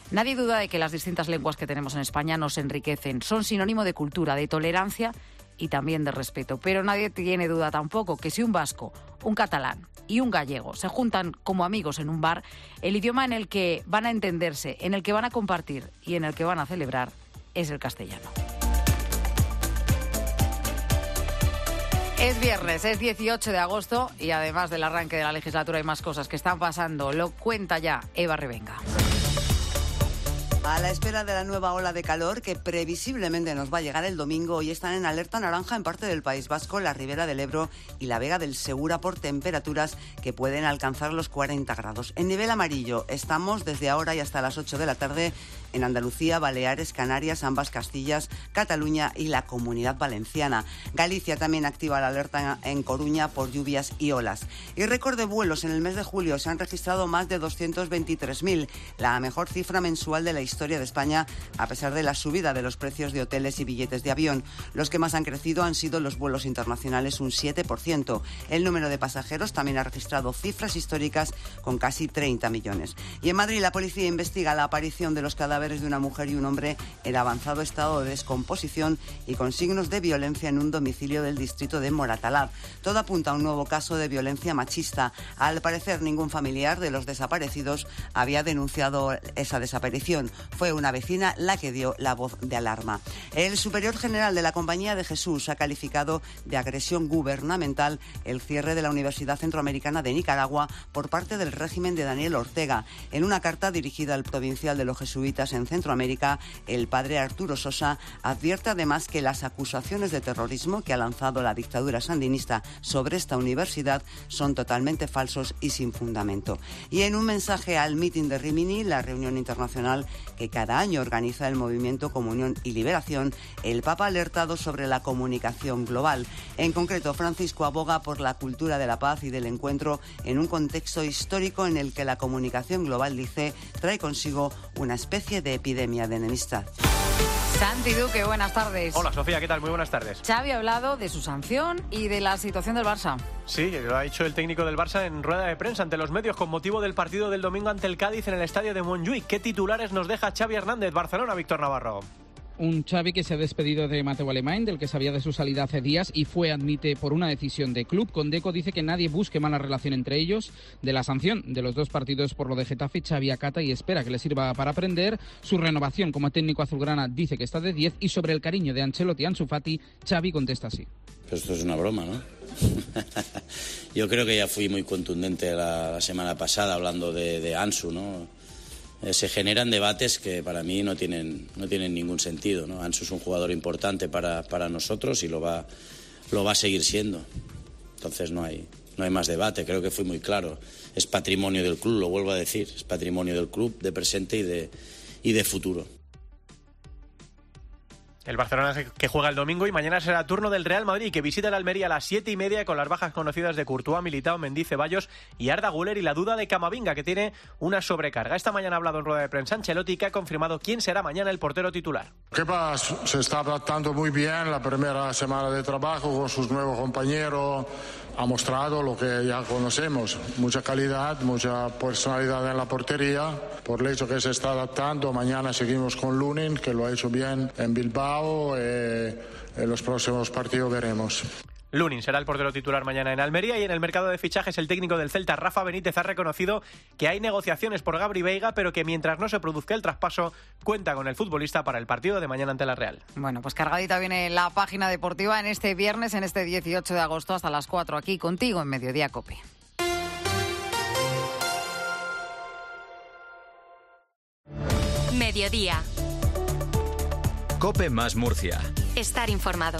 Nadie duda de que las distintas lenguas que tenemos en España nos enriquecen. Son sinónimo de cultura, de tolerancia y también de respeto. Pero nadie tiene duda tampoco que si un vasco, un catalán y un gallego se juntan como amigos en un bar, el idioma en el que van a entenderse, en el que van a compartir y en el que van a celebrar es el castellano. Es viernes, es 18 de agosto y además del arranque de la legislatura hay más cosas que están pasando. Lo cuenta ya Eva Revenga. A la espera de la nueva ola de calor que previsiblemente nos va a llegar el domingo, hoy están en alerta naranja en parte del País Vasco, la Ribera del Ebro y la Vega del Segura por temperaturas que pueden alcanzar los 40 grados. En nivel amarillo estamos desde ahora y hasta las 8 de la tarde en Andalucía, Baleares, Canarias, ambas Castillas, Cataluña y la Comunidad Valenciana. Galicia también activa la alerta en Coruña por lluvias y olas. Y récord de vuelos en el mes de julio, se han registrado más de 223.000, la mejor cifra mensual de la historia de España, a pesar de la subida de los precios de hoteles y billetes de avión. Los que más han crecido han sido los vuelos internacionales, un 7%. El número de pasajeros también ha registrado cifras históricas con casi 30 millones. Y en Madrid la policía investiga la aparición de los cadáveres de una mujer y un hombre en avanzado estado de descomposición y con signos de violencia en un domicilio del distrito de Moratalaz. Todo apunta a un nuevo caso de violencia machista. Al parecer, ningún familiar de los desaparecidos había denunciado esa desaparición. Fue una vecina la que dio la voz de alarma. El superior general de la Compañía de Jesús ha calificado de agresión gubernamental el cierre de la Universidad Centroamericana de Nicaragua por parte del régimen de Daniel Ortega. En una carta dirigida al provincial de los jesuitas en Centroamérica, el padre Arturo Sosa advierte además que las acusaciones de terrorismo que ha lanzado la dictadura sandinista sobre esta universidad son totalmente falsos y sin fundamento. Y en un mensaje al mitin de Rimini, la reunión internacional que cada año organiza el movimiento Comunión y Liberación, el Papa ha alertado sobre la comunicación global. En concreto, Francisco aboga por la cultura de la paz y del encuentro en un contexto histórico en el que la comunicación global, dice, trae consigo una especie de epidemia de enemistad. Santi Duque, buenas tardes. Hola Sofía, ¿qué tal? Muy buenas tardes. Xavi ha hablado de su sanción y de la situación del Barça. Sí, lo ha dicho el técnico del Barça en rueda de prensa ante los medios con motivo del partido del domingo ante el Cádiz en el estadio de Montjuïc. ¿Qué titulares nos deja Xavi Hernández? Barcelona, Víctor Navarro. Un Xavi que se ha despedido de Mateu Alemany, del que sabía de su salida hace días y fue, admite, por una decisión de club. Condeco dice que nadie busque mala relación entre ellos. De la sanción de los dos partidos por lo de Getafe, Xavi acata y espera que le sirva para aprender. Su renovación como técnico azulgrana dice que está de 10 y sobre el cariño de Ancelotti y Ansu Fati, Xavi contesta así. Pero esto es una broma, ¿no? Yo creo que ya fui muy contundente la semana pasada hablando de Ansu, ¿no? Se generan debates que para mí no tienen ningún sentido, ¿no? Ansu es un jugador importante para nosotros y lo va a seguir siendo. Entonces no hay más debate, creo que fui muy claro. Es patrimonio del club, lo vuelvo a decir, es patrimonio del club de presente y de futuro. El Barcelona que juega el domingo y mañana será turno del Real Madrid, que visita el Almería a las 7:30 con las bajas conocidas de Courtois, Militao, Mendy, Ceballos y Arda Güler y la duda de Camavinga, que tiene una sobrecarga. Esta mañana ha hablado en rueda de prensa Ancelotti, que ha confirmado quién será mañana el portero titular. Kepa se está adaptando muy bien la primera semana de trabajo con sus nuevos compañeros. Ha mostrado lo que ya conocemos, mucha calidad, mucha personalidad en la portería. Por el hecho que se está adaptando, mañana seguimos con Lunin, que lo ha hecho bien en Bilbao. En los próximos partidos veremos. Lunin será el portero titular mañana en Almería. Y en el mercado de fichajes, el técnico del Celta, Rafa Benítez, ha reconocido que hay negociaciones por Gabri Veiga, pero que mientras no se produzca el traspaso, cuenta con el futbolista para el partido de mañana ante la Real. Bueno, pues cargadita viene la página deportiva en este viernes, en este 18 de agosto, hasta las 4, aquí contigo en Mediodía COPE. Mediodía. COPE más Murcia. Estar informado.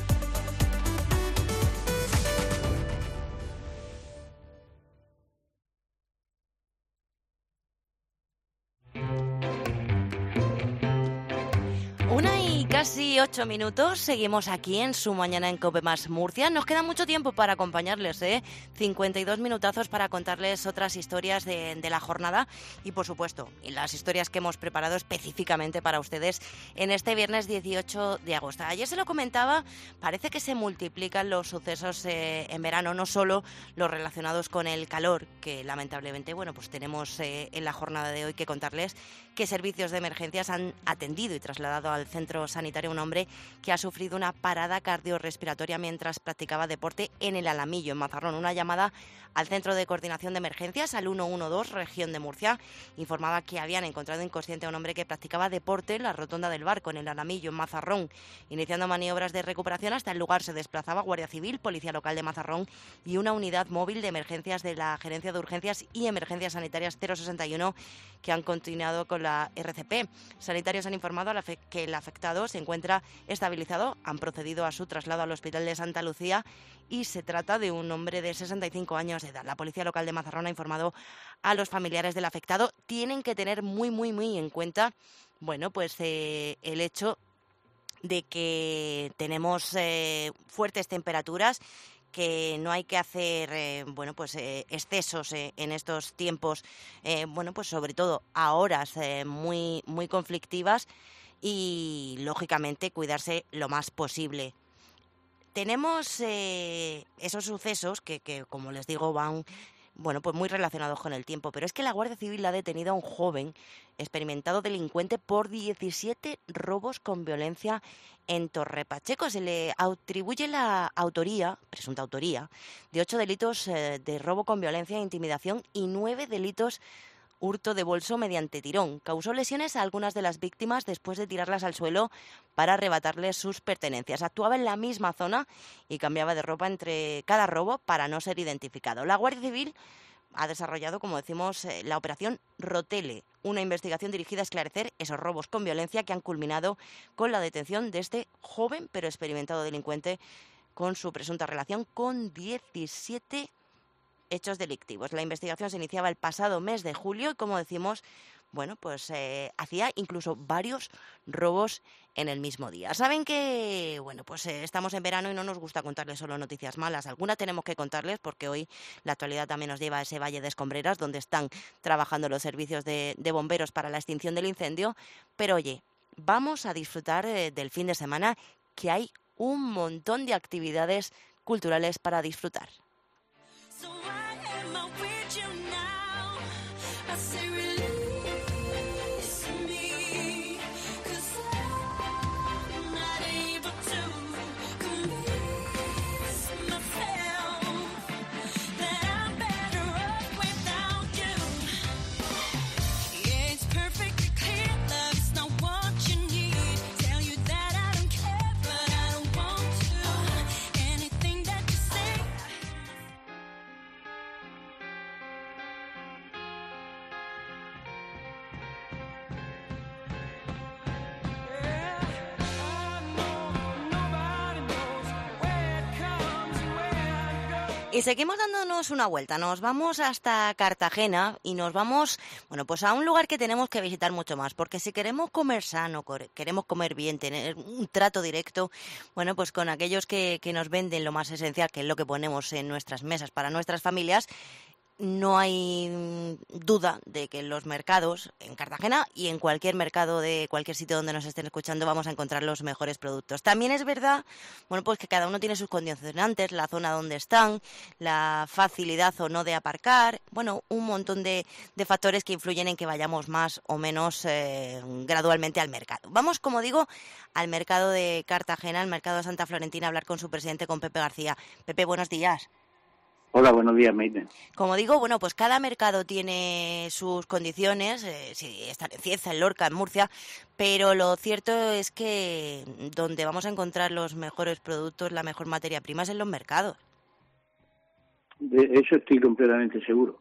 Casi 8 minutos, seguimos aquí en Su Mañana en COPE más Murcia. Nos queda mucho tiempo para acompañarles, 52 minutazos para contarles otras historias de la jornada y, por supuesto, las historias que hemos preparado específicamente para ustedes en este viernes 18 de agosto. Ayer se lo comentaba, parece que se multiplican los sucesos en verano, no solo los relacionados con el calor, que lamentablemente, pues tenemos en la jornada de hoy que contarles que servicios de emergencias han atendido y trasladado al centro sanitario a un hombre que ha sufrido una parada cardiorrespiratoria mientras practicaba deporte en el Alamillo, en Mazarrón. Una llamada al Centro de Coordinación de Emergencias, al 112, región de Murcia, informaba que habían encontrado inconsciente a un hombre que practicaba deporte en la rotonda del Barco, en el Alamillo, en Mazarrón. Iniciando maniobras de recuperación, hasta el lugar se desplazaba Guardia Civil, Policía Local de Mazarrón y una unidad móvil de emergencias de la Gerencia de Urgencias y Emergencias Sanitarias 061, que han continuado con la RCP. Sanitarios han informado que el afectado se encuentra estabilizado, han procedido a su traslado al Hospital de Santa Lucía y se trata de un hombre de 65 años de edad. La Policía Local de Mazarrón ha informado a los familiares del afectado. Tienen que tener muy en cuenta, el hecho de que tenemos fuertes temperaturas, que no hay que hacer excesos en estos tiempos, sobre todo a horas muy conflictivas, y lógicamente cuidarse lo más posible. Tenemos esos sucesos que, como les digo, van muy relacionados con el tiempo, pero es que la Guardia Civil ha detenido a un joven experimentado delincuente por 17 robos con violencia en Torrepacheco. Se le atribuye la presunta autoría, de 8 delitos de robo con violencia e intimidación y 9 delitos hurto de bolso mediante tirón. Causó lesiones a algunas de las víctimas después de tirarlas al suelo para arrebatarles sus pertenencias. Actuaba en la misma zona y cambiaba de ropa entre cada robo para no ser identificado. La Guardia Civil ha desarrollado, como decimos, la operación Rotele, una investigación dirigida a esclarecer esos robos con violencia que han culminado con la detención de este joven pero experimentado delincuente con su presunta relación con 17 hechos delictivos. La investigación se iniciaba el pasado mes de julio y, como decimos, hacía incluso varios robos en el mismo día. Saben que, estamos en verano y no nos gusta contarles solo noticias malas. Algunas tenemos que contarles porque hoy la actualidad también nos lleva a ese Valle de Escombreras, donde están trabajando los servicios de bomberos para la extinción del incendio. Pero oye, vamos a disfrutar del fin de semana, que hay un montón de actividades culturales para disfrutar. Y seguimos dándonos una vuelta. Nos vamos hasta Cartagena y nos vamos, a un lugar que tenemos que visitar mucho más, porque si queremos comer sano, queremos comer bien, tener un trato directo, con aquellos que nos venden lo más esencial, que es lo que ponemos en nuestras mesas para nuestras familias, no hay duda de que en los mercados, en Cartagena y en cualquier mercado de cualquier sitio donde nos estén escuchando, vamos a encontrar los mejores productos. También es verdad, que cada uno tiene sus condicionantes, la zona donde están, la facilidad o no de aparcar, un montón de factores que influyen en que vayamos más o menos gradualmente al mercado. Vamos, como digo, al mercado de Cartagena, al mercado de Santa Florentina, a hablar con su presidente, con Pepe García. Pepe, buenos días. Hola, buenos días, Maite. Como digo, cada mercado tiene sus condiciones, si están en Cieza, en Lorca, en Murcia, pero lo cierto es que donde vamos a encontrar los mejores productos, la mejor materia prima es en los mercados. De eso estoy completamente seguro.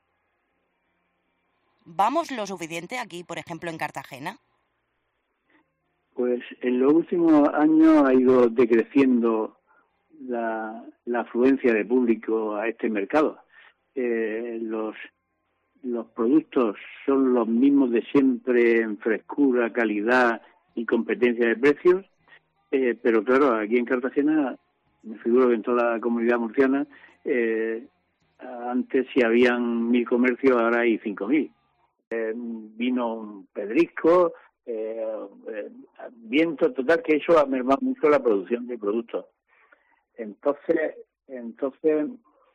¿Vamos lo suficiente aquí, por ejemplo, en Cartagena? Pues en los últimos años ha ido decreciendo la afluencia de público a este mercado. Los productos son los mismos de siempre en frescura, calidad y competencia de precios, pero claro, aquí en Cartagena, me figuro que en toda la comunidad murciana, antes si habían 1.000 comercios, ahora hay 5.000. Vino un pedrisco, viento, total, que eso ha mermado mucho la producción de productos. Entonces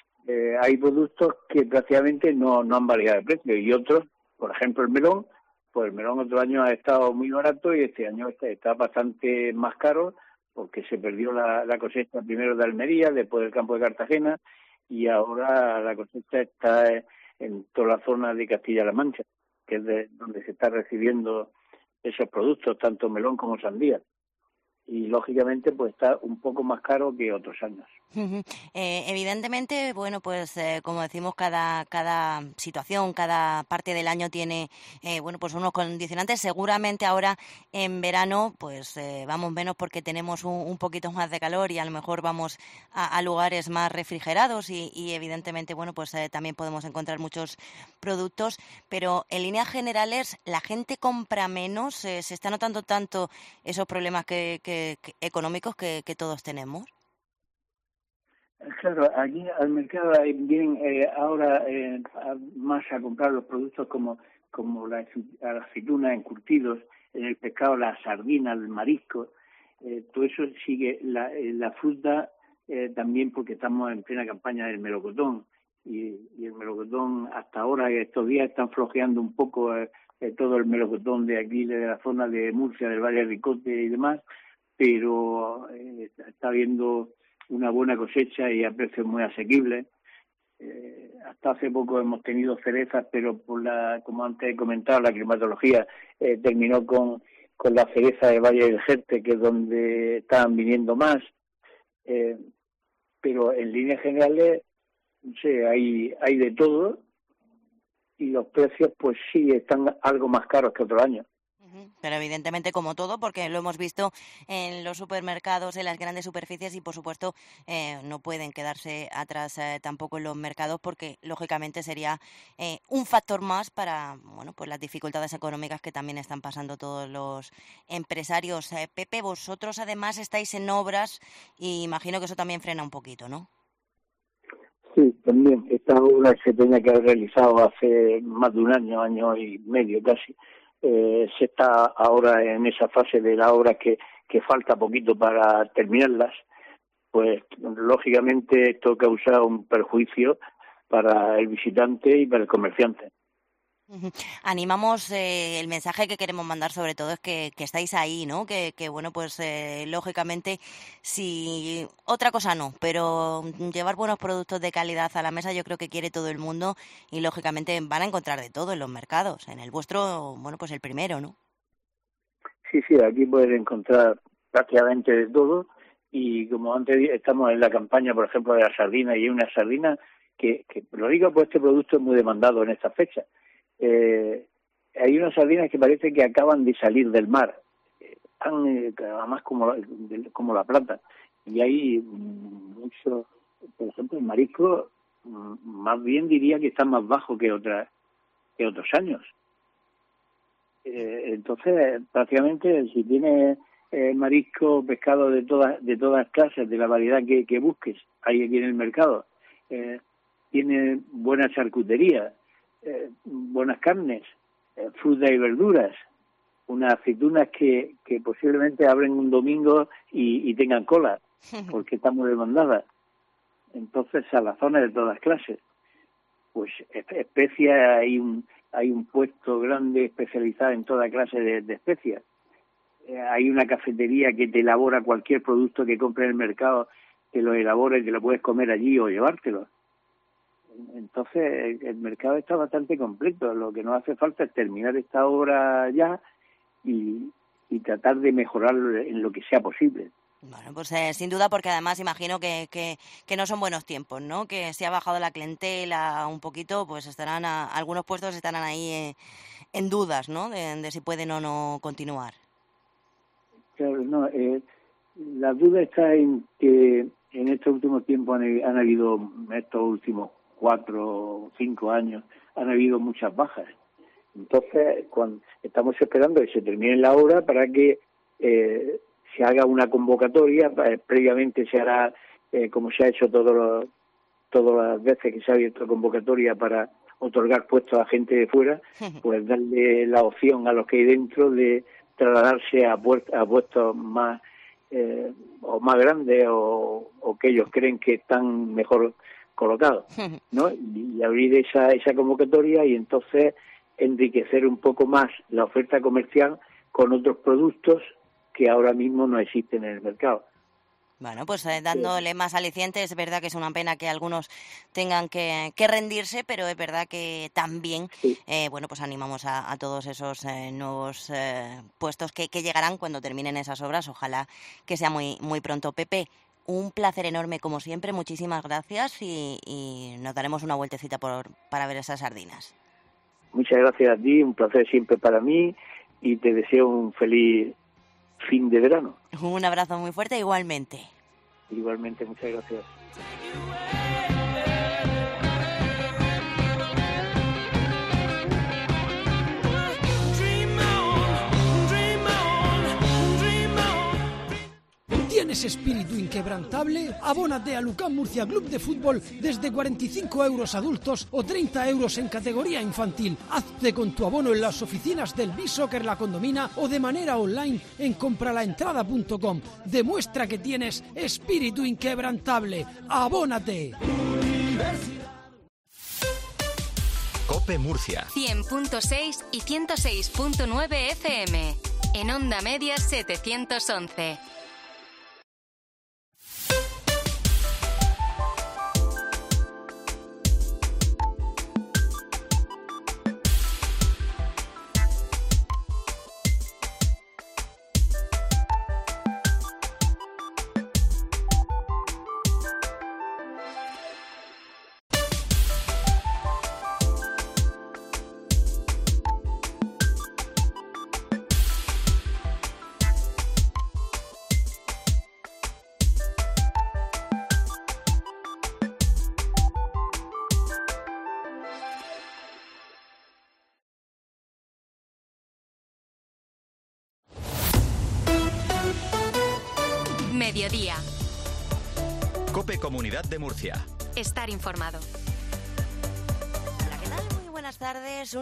hay productos que prácticamente no han variado de precio, y otros, por ejemplo el melón, pues el melón otro año ha estado muy barato y este año está bastante más caro porque se perdió la cosecha primero de Almería, después del campo de Cartagena y ahora la cosecha está en toda la zona de Castilla-La Mancha, que es de donde se está recibiendo esos productos, tanto melón como sandía. Y lógicamente pues está un poco más caro que otros años. Evidentemente, bueno, pues como decimos, cada situación, cada parte del año tiene, bueno, pues unos condicionantes. Seguramente ahora en verano, pues vamos menos porque tenemos un poquito más de calor y a lo mejor vamos a lugares más refrigerados y evidentemente, bueno, pues también podemos encontrar muchos productos, pero en líneas generales la gente compra menos, se está notando tanto esos problemas económicos que todos tenemos. Claro, aquí al mercado vienen ahora más a comprar los productos como la aceituna, encurtidos, en el pescado, la sardina, el marisco, todo eso sigue la fruta también porque estamos en plena campaña del melocotón y el melocotón hasta ahora, estos días están flojeando un poco todo el melocotón de aquí, de la zona de Murcia, del Valle de Ricote y demás, pero está habiendo una buena cosecha y a precios muy asequibles. Hasta hace poco hemos tenido cerezas, pero como antes he comentado, la climatología terminó con la cereza del Valle del Jerte, que es donde estaban viniendo más. Pero en líneas generales, no sé, hay de todo y los precios pues sí están algo más caros que otro año. Pero evidentemente como todo, porque lo hemos visto en los supermercados, en las grandes superficies y por supuesto no pueden quedarse atrás tampoco en los mercados porque lógicamente sería un factor más para pues las dificultades económicas que también están pasando todos los empresarios. Pepe, vosotros además estáis en obras y imagino que eso también frena un poquito, ¿no? Sí, también. Esta obra se tenía que haber realizado hace más de un año y medio casi. Se está ahora en esa fase de la obra que falta poquito para terminarlas, pues lógicamente esto causa un perjuicio para el visitante y para el comerciante. Animamos, el mensaje que queremos mandar sobre todo es que estáis ahí, ¿no? Que bueno, pues lógicamente, si otra cosa no, pero llevar buenos productos de calidad a la mesa yo creo que quiere todo el mundo y lógicamente van a encontrar de todo en los mercados. En el vuestro, bueno, pues el primero, ¿no? Sí, aquí pueden encontrar prácticamente de todo y como antes estamos en la campaña, por ejemplo, de la sardina y hay una sardina que lo digo, pues este producto es muy demandado en esta fecha. Hay unas sardinas que parece que acaban de salir del mar, además como la plata, y hay mucho, por ejemplo, el marisco, más bien diría que está más bajo que otros años. Entonces, prácticamente, si tienes marisco, pescado de todas clases, de la variedad que busques, hay aquí en el mercado, tiene buena charcutería, buenas carnes, fruta y verduras, unas aceitunas que posiblemente abren un domingo y tengan cola, porque están muy demandadas. Entonces, salazones de todas clases. Pues especias, hay un puesto grande especializado en toda clase de especias. Hay una cafetería que te elabora cualquier producto que compres en el mercado, te lo elabora y te lo puedes comer allí o llevártelo. Entonces, el mercado está bastante completo. Lo que nos hace falta es terminar esta obra ya y tratar de mejorar en lo que sea posible. Bueno, pues sin duda, porque además imagino que no son buenos tiempos, ¿no? Que si ha bajado la clientela un poquito, pues algunos puestos estarán ahí en dudas, ¿no? De si pueden o no continuar. Claro, no. La duda está en que en estos últimos tiempos han habido, estos últimos 4 o 5 años, han habido muchas bajas. Entonces, estamos esperando que se termine la obra para que se haga una convocatoria. Previamente se hará, como se ha hecho todas las veces que se ha abierto convocatoria para otorgar puestos a gente de fuera, pues darle la opción a los que hay dentro de trasladarse a puestos más o más grandes o que ellos creen que están mejor colocados, ¿no? Y abrir esa convocatoria y entonces enriquecer un poco más la oferta comercial con otros productos que ahora mismo no existen en el mercado. Bueno, pues dándole más aliciente, es verdad que es una pena que algunos tengan que rendirse, pero es verdad que también, bueno, pues animamos a todos esos nuevos puestos que llegarán cuando terminen esas obras. Ojalá que sea muy, muy pronto. Pepe, un placer enorme como siempre, muchísimas gracias y nos daremos una vueltecita para ver esas sardinas. Muchas gracias a ti, un placer siempre para mí y te deseo un feliz fin de verano. Un abrazo muy fuerte igualmente. Igualmente, muchas gracias. ¿Tienes espíritu inquebrantable? Abónate a Lucán Murcia Club de Fútbol desde 45 € adultos o 30 € en categoría infantil. Hazte con tu abono en las oficinas del B-Soccer La Condomina o de manera online en compralaentrada.com. Demuestra que tienes espíritu inquebrantable. ¡Abónate! COPE Murcia 100.6 y 106.9 FM. En Onda Media 711. Mediodía. COPE Comunidad de Murcia. Estar informado. Hola, ¿qué tal? Muy buenas tardes,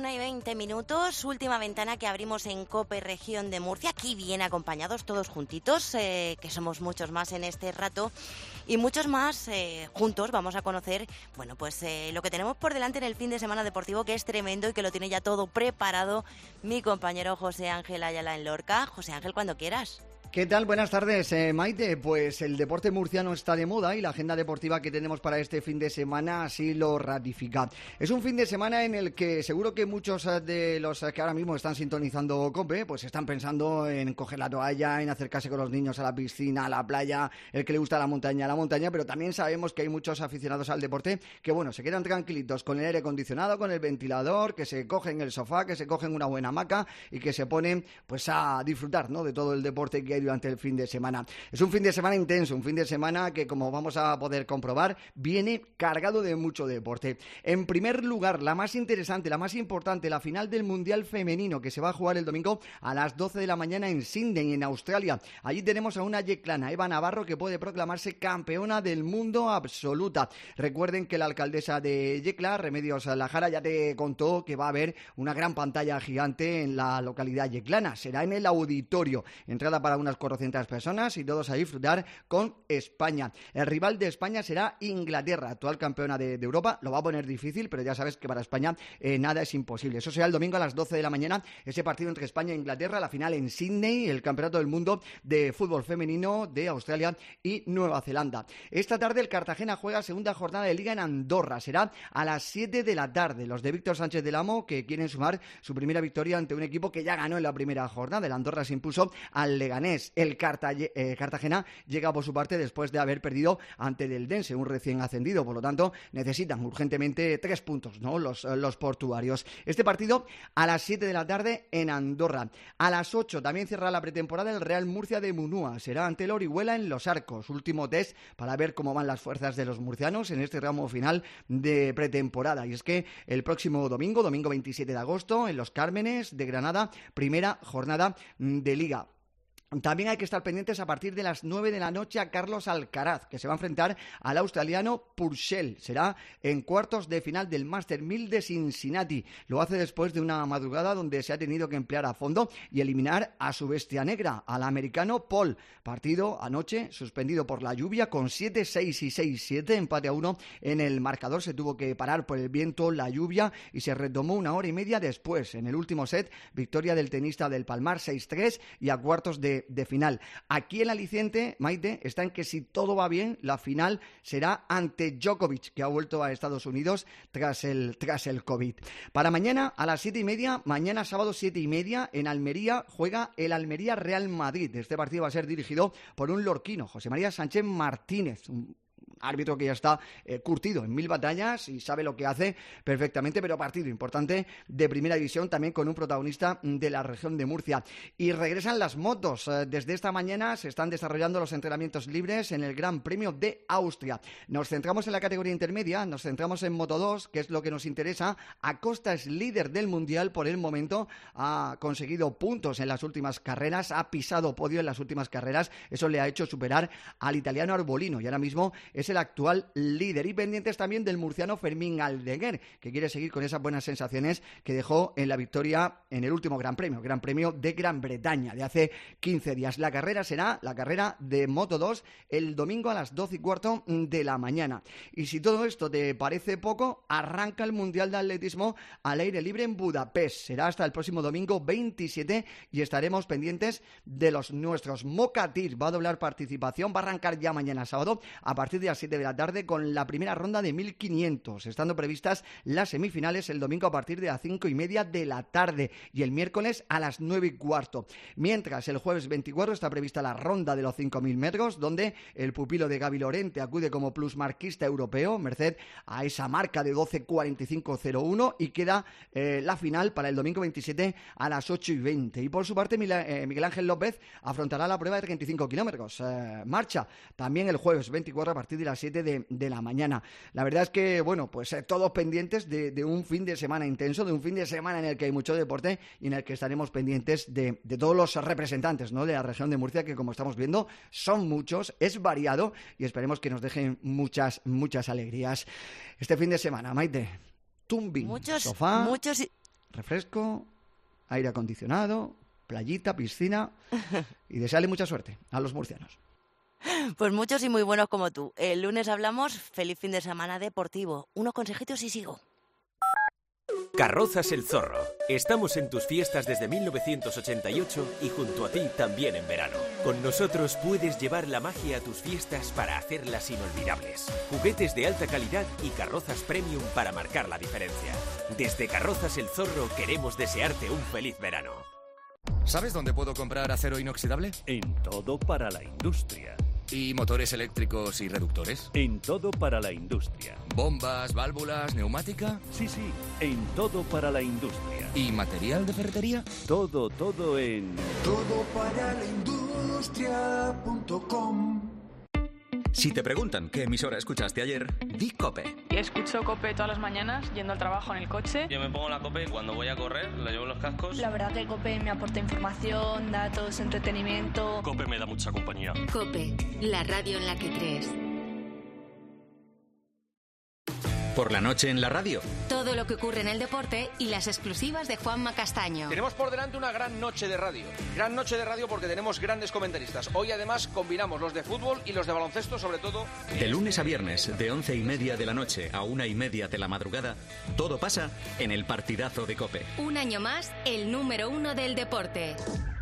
1:20, última ventana que abrimos en COPE Región de Murcia, aquí bien acompañados todos juntitos, que somos muchos más en este rato y muchos más juntos vamos a conocer, bueno, pues lo que tenemos por delante en el fin de semana deportivo, que es tremendo y que lo tiene ya todo preparado mi compañero José Ángel Ayala en Lorca. José Ángel, cuando quieras. ¿Qué tal? Buenas tardes, Maite. Pues el deporte murciano está de moda y la agenda deportiva que tenemos para este fin de semana así lo ratifica. Es un fin de semana en el que seguro que muchos de los que ahora mismo están sintonizando COPE, pues están pensando en coger la toalla, en acercarse con los niños a la piscina, a la playa, el que le gusta la montaña, pero también sabemos que hay muchos aficionados al deporte que, bueno, se quedan tranquilitos con el aire acondicionado, con el ventilador, que se cogen el sofá, que se cogen una buena hamaca y que se ponen pues a disfrutar, ¿no?, de todo el deporte que hay durante el fin de semana. Es un fin de semana intenso, un fin de semana que, como vamos a poder comprobar, viene cargado de mucho deporte. En primer lugar, la más interesante, la más importante, la final del Mundial Femenino, que se va a jugar el domingo a las 12 de la mañana en Sydney, en Australia. Allí tenemos a una yeclana, Eva Navarro, que puede proclamarse campeona del mundo absoluta. Recuerden que la alcaldesa de Yecla, Remedios Lajara, ya te contó que va a haber una gran pantalla gigante en la localidad yeclana. Será en el auditorio. Entrada para unas 400 personas y todos a disfrutar con España. El rival de España será Inglaterra, actual campeona de Europa. Lo va a poner difícil, pero ya sabes que para España nada es imposible. Eso será el domingo a las 12 de la mañana, ese partido entre España e Inglaterra, la final en Sydney, el campeonato del mundo de fútbol femenino de Australia y Nueva Zelanda. Esta tarde el Cartagena juega segunda jornada de Liga en Andorra. Será a las 7 de la tarde. Los de Víctor Sánchez del Amo, que quieren sumar su primera victoria ante un equipo que ya ganó en la primera jornada. El Andorra se impuso al Leganés. El Cartagena llega por su parte después de haber perdido ante el Dense, un recién ascendido. Por lo tanto, necesitan urgentemente 3 puntos, ¿no?, los portuarios. Este partido a las 7 de la tarde en Andorra. A las 8 también cierra la pretemporada el Real Murcia de Munúa. Será ante el Orihuela en Los Arcos. Último test para ver cómo van las fuerzas de los murcianos en este ramo final de pretemporada. Y es que el próximo domingo 27 de agosto, en Los Cármenes de Granada, primera jornada de Liga. También hay que estar pendientes a partir de las 9 de la noche a Carlos Alcaraz, que se va a enfrentar al australiano Purcell. Será en cuartos de final del Master 1000 de Cincinnati. Lo hace después de una madrugada donde se ha tenido que emplear a fondo y eliminar a su bestia negra, al americano Paul. Partido anoche suspendido por la lluvia con 7-6 y 6-7, empate a 1 en el marcador. Se tuvo que parar por el viento, la lluvia, y se retomó una hora y media después. En el último set, victoria del tenista del Palmar 6-3 y a cuartos de final. Aquí el aliciente, Maite, está en que si todo va bien, la final será ante Djokovic, que ha vuelto a Estados Unidos tras el COVID. Para mañana a las 7:30, mañana sábado 7:30, en Almería juega el Almería Real Madrid. Este partido va a ser dirigido por un lorquino, José María Sánchez Martínez, un árbitro que ya está curtido en 1000 batallas y sabe lo que hace perfectamente, pero partido importante de primera división, también con un protagonista de la región de Murcia. Y regresan las motos. Desde esta mañana se están desarrollando los entrenamientos libres en el Gran Premio de Austria. Nos centramos en la categoría intermedia, nos centramos en Moto 2, que es lo que nos interesa. Acosta es líder del Mundial por el momento, ha conseguido puntos en las últimas carreras, ha pisado podio en las últimas carreras, eso le ha hecho superar al italiano Arbolino y ahora mismo es el actual líder. Y pendientes también del murciano Fermín Aldeguer, que quiere seguir con esas buenas sensaciones que dejó en la victoria en el último Gran Premio de Gran Bretaña de hace 15 días. La carrera será la carrera de Moto 2 el domingo a las 12:15 de la mañana. Y si todo esto te parece poco, arranca el Mundial de Atletismo al aire libre en Budapest. Será hasta el próximo domingo 27 y estaremos pendientes de los nuestros. Mocatir va a doblar participación, va a arrancar ya mañana sábado a partir de las 7 de la tarde con la primera ronda de 1500, estando previstas las semifinales el domingo a partir de las 5:30 de la tarde y el miércoles a las 9:15. Mientras el jueves 24 está prevista la ronda de los 5000 metros, donde el pupilo de Gaby Lorente acude como plusmarquista europeo, merced a esa marca de 12:45.01, y queda la final para el domingo 27 a las 8:20. Y por su parte Miguel Ángel López afrontará la prueba de 35 kilómetros. Marcha también el jueves 24 a partir de las 7 de la mañana. La verdad es que, bueno, pues todos pendientes de un fin de semana intenso, de un fin de semana en el que hay mucho deporte y en el que estaremos pendientes de todos los representantes, ¿no?, de la región de Murcia, que como estamos viendo son muchos, es variado y esperemos que nos dejen muchas alegrías. Este fin de semana, Maite, tumbing, sofá, refresco, aire acondicionado, playita, piscina y desearle mucha suerte a los murcianos. Pues muchos y muy buenos como tú. El lunes hablamos. Feliz fin de semana deportivo. Unos consejitos y sigo. Carrozas El Zorro. Estamos en tus fiestas desde 1988 y junto a ti también en verano. Con nosotros puedes llevar la magia a tus fiestas para hacerlas inolvidables. Juguetes de alta calidad y carrozas premium para marcar la diferencia. Desde Carrozas El Zorro queremos desearte un feliz verano. ¿Sabes dónde puedo comprar acero inoxidable? En Todo para la Industria. ¿Y motores eléctricos y reductores? En Todo para la Industria. ¿Bombas, válvulas, neumática? Sí, en Todo para la Industria. ¿Y material de ferretería? Todo en... todoparalaindustria.com. Si te preguntan qué emisora escuchaste ayer, di COPE. Escucho COPE todas las mañanas, yendo al trabajo en el coche. Yo me pongo la COPE cuando voy a correr, le llevo los cascos. La verdad que COPE me aporta información, datos, entretenimiento. COPE me da mucha compañía. COPE, la radio en la que crees. Por la noche en la radio. Todo lo que ocurre en el deporte y las exclusivas de Juanma Castaño. Tenemos por delante una gran noche de radio. Gran noche de radio porque tenemos grandes comentaristas. Hoy además combinamos los de fútbol y los de baloncesto, sobre todo. De lunes a viernes, de 11:30 de la noche a 1:30 de la madrugada, todo pasa en el partidazo de COPE. Un año más, el número 1 del deporte.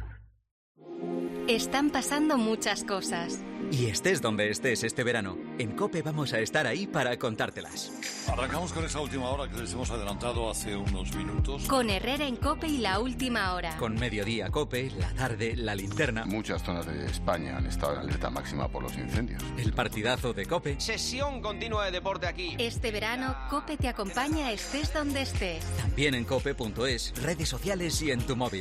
Están pasando muchas cosas. Y estés donde estés este verano, en COPE vamos a estar ahí para contártelas. Arrancamos con esa última hora que les hemos adelantado hace unos minutos. Con Herrera en COPE y la última hora. Con Mediodía COPE, la tarde, la linterna. Muchas zonas de España han estado en alerta máxima por los incendios. El partidazo de COPE. Sesión continua de deporte aquí. Este verano, COPE te acompaña estés donde estés. También en cope.es, redes sociales y en tu móvil.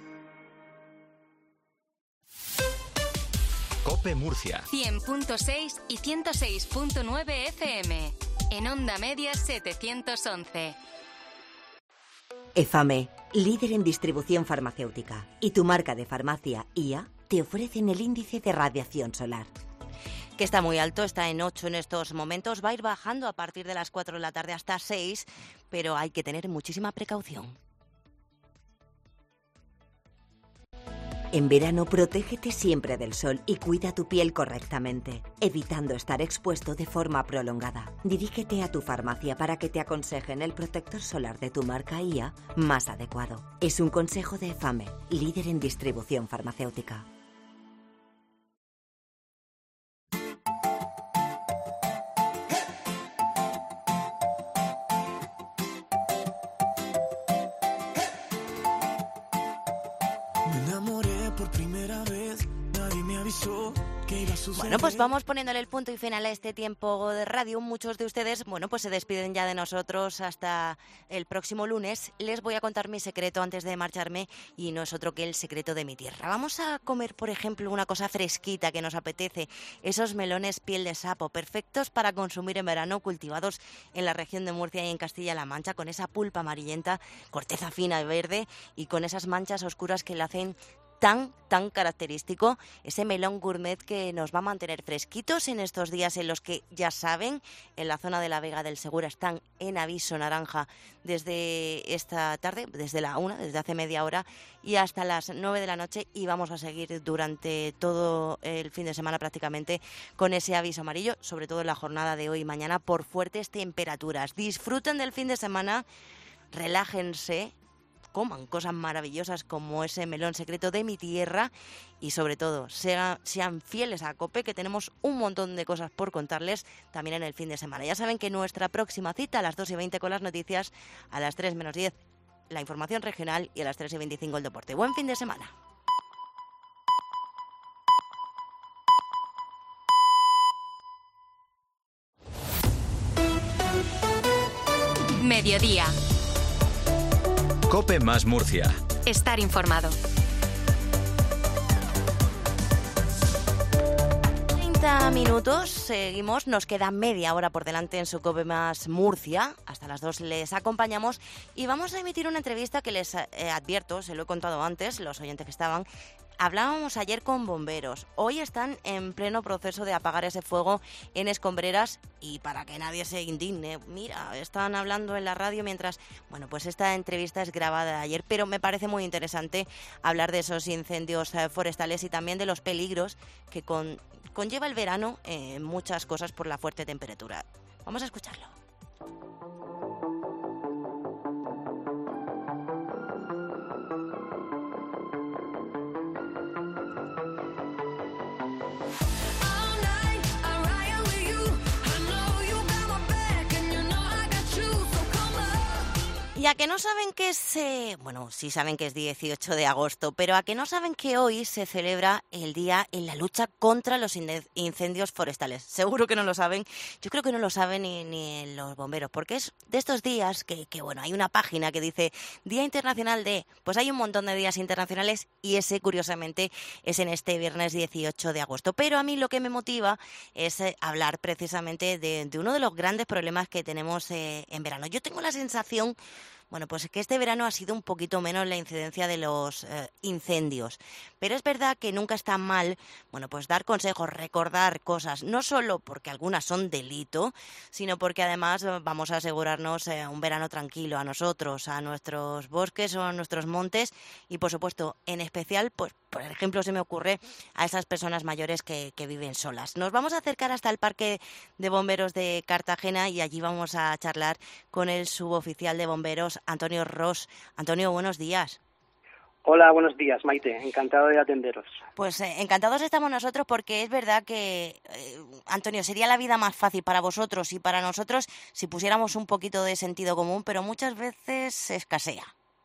COPE Murcia 100.6 y 106.9 FM. En Onda Media 711. EFAME, líder en distribución farmacéutica. Y tu marca de farmacia IA te ofrecen el índice de radiación solar. Que está muy alto, está en 8 en estos momentos, va a ir bajando a partir de las 4 de la tarde hasta 6, pero hay que tener muchísima precaución. En verano, protégete siempre del sol y cuida tu piel correctamente, evitando estar expuesto de forma prolongada. Dirígete a tu farmacia para que te aconsejen el protector solar de tu marca IA más adecuado. Es un consejo de EFAME, líder en distribución farmacéutica. Bueno, pues vamos poniéndole el punto y final a este tiempo de radio. Muchos de ustedes, bueno, pues se despiden ya de nosotros hasta el próximo lunes. Les voy a contar mi secreto antes de marcharme y no es otro que el secreto de mi tierra. Vamos a comer, por ejemplo, una cosa fresquita que nos apetece. Esos melones piel de sapo, perfectos para consumir en verano, cultivados en la región de Murcia y en Castilla-La Mancha, con esa pulpa amarillenta, corteza fina y verde y con esas manchas oscuras que le hacen tan característico, ese melón gourmet que nos va a mantener fresquitos en estos días en los que, ya saben, en la zona de la Vega del Segura están en aviso naranja desde esta tarde, desde la 1, desde hace media hora y hasta las 9 de la noche, y vamos a seguir durante todo el fin de semana prácticamente con ese aviso amarillo, sobre todo en la jornada de hoy y mañana, por fuertes temperaturas. Disfruten del fin de semana, relájense, coman cosas maravillosas como ese melón secreto de mi tierra y sobre todo sean fieles a COPE, que tenemos un montón de cosas por contarles también en el fin de semana. Ya saben que nuestra próxima cita a las 2:20 con las noticias, a las 3 menos 10 la información regional y a las 3:25 el deporte. Buen fin de semana. Mediodía. COPE más Murcia. Estar informado. 30 minutos, seguimos, nos queda media hora por delante en su COPE más Murcia, hasta las 2 les acompañamos y vamos a emitir una entrevista que les advierto, se lo he contado antes, los oyentes que estaban. Hablábamos ayer con bomberos, hoy están en pleno proceso de apagar ese fuego en escombreras y para que nadie se indigne, mira, están hablando en la radio mientras, bueno, pues esta entrevista es grabada de ayer, pero me parece muy interesante hablar de esos incendios forestales y también de los peligros que conlleva el verano en muchas cosas por la fuerte temperatura. Vamos a escucharlo. Y a que no saben que es, bueno, sí saben que es 18 de agosto, pero a que no saben que hoy se celebra el día en la lucha contra los incendios forestales. Seguro que no lo saben, yo creo que no lo saben ni los bomberos, porque es de estos días que bueno, hay una página que dice Día Internacional de, pues hay un montón de días internacionales y ese, curiosamente, es en este viernes 18 de agosto. Pero a mí lo que me motiva es hablar precisamente de uno de los grandes problemas que tenemos en verano. Yo tengo la sensación, bueno, pues que este verano ha sido un poquito menos la incidencia de los incendios. Pero es verdad que nunca está mal, bueno, pues dar consejos, recordar cosas, no solo porque algunas son delito, sino porque además vamos a asegurarnos un verano tranquilo a nosotros, a nuestros bosques o a nuestros montes y, por supuesto, en especial, pues, por ejemplo, se me ocurre a esas personas mayores que viven solas. Nos vamos a acercar hasta el Parque de Bomberos de Cartagena y allí vamos a charlar con el suboficial de bomberos, Antonio Ros. Antonio, buenos días. Hola, buenos días, Maite. Encantado de atenderos. Pues encantados estamos nosotros porque es verdad que, Antonio, sería la vida más fácil para vosotros y para nosotros si pusiéramos un poquito de sentido común, pero muchas veces se escasea.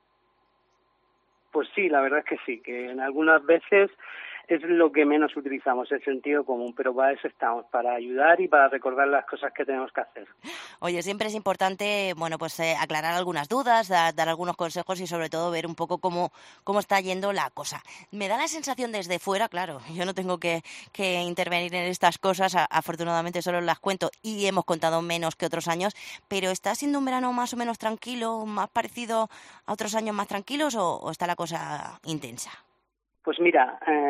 Pues sí, la verdad es que sí, que en algunas veces es lo que menos utilizamos, el sentido común, pero para eso estamos, para ayudar y para recordar las cosas que tenemos que hacer. Oye, siempre es importante, bueno, pues aclarar algunas dudas, dar algunos consejos y sobre todo ver un poco cómo está yendo la cosa. Me da la sensación desde fuera, claro, yo no tengo que intervenir en estas cosas, afortunadamente solo las cuento y hemos contado menos que otros años, pero ¿está siendo un verano más o menos tranquilo, más parecido a otros años más tranquilos o está la cosa intensa? Pues mira,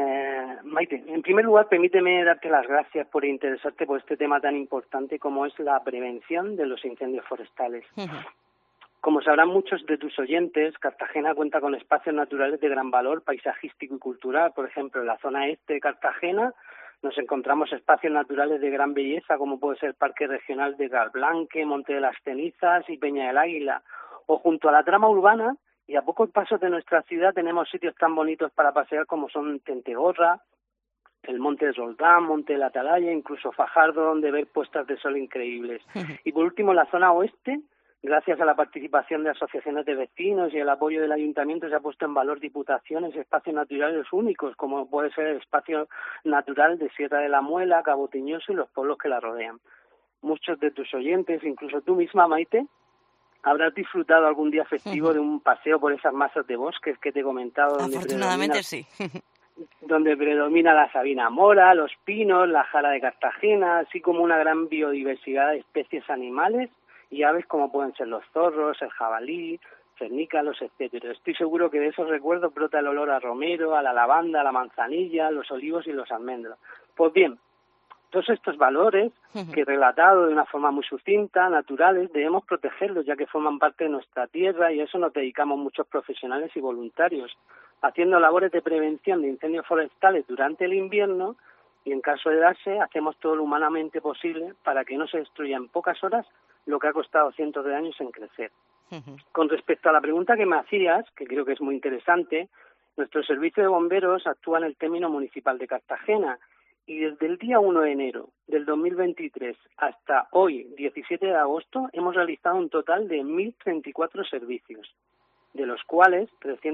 Maite, en primer lugar, permíteme darte las gracias por interesarte por este tema tan importante como es la prevención de los incendios forestales. Como sabrán muchos de tus oyentes, Cartagena cuenta con espacios naturales de gran valor paisajístico y cultural. Por ejemplo, en la zona este de Cartagena nos encontramos espacios naturales de gran belleza, como puede ser el Parque Regional de Galblanque, Monte de las Cenizas y Peña del Águila. O junto a la trama urbana, y a pocos pasos de nuestra ciudad, tenemos sitios tan bonitos para pasear como son Tentegorra, el Monte de Roldán, Monte de la Atalaya, incluso Fajardo, donde ver puestas de sol increíbles. Y por último, la zona oeste, gracias a la participación de asociaciones de vecinos y el apoyo del ayuntamiento, se ha puesto en valor diputaciones y espacios naturales únicos, como puede ser el espacio natural de Sierra de la Muela, Cabo Tiñoso y los pueblos que la rodean. Muchos de tus oyentes, incluso tú misma, Maite, habrás disfrutado algún día festivo de un paseo por esas masas de bosques que te he comentado. Afortunadamente sí. Donde predomina la sabina mora, los pinos, la jara de Cartagena, así como una gran biodiversidad de especies animales y aves como pueden ser los zorros, el jabalí, cernícalos, etcétera. Estoy seguro que de esos recuerdos brota el olor a romero, a la lavanda, a la manzanilla, a los olivos y los almendros. Pues bien, todos estos valores que he relatado de una forma muy sucinta, naturales, debemos protegerlos ya que forman parte de nuestra tierra y a eso nos dedicamos muchos profesionales y voluntarios, haciendo labores de prevención de incendios forestales durante el invierno y en caso de darse hacemos todo lo humanamente posible para que no se destruya en pocas horas lo que ha costado cientos de años en crecer. Con respecto a la pregunta que me hacías, que creo que es muy interesante, nuestro servicio de bomberos actúa en el término municipal de Cartagena y desde el día 1 de enero del 2023 hasta hoy, 17 de agosto, hemos realizado un total de 1.034 servicios, de los cuales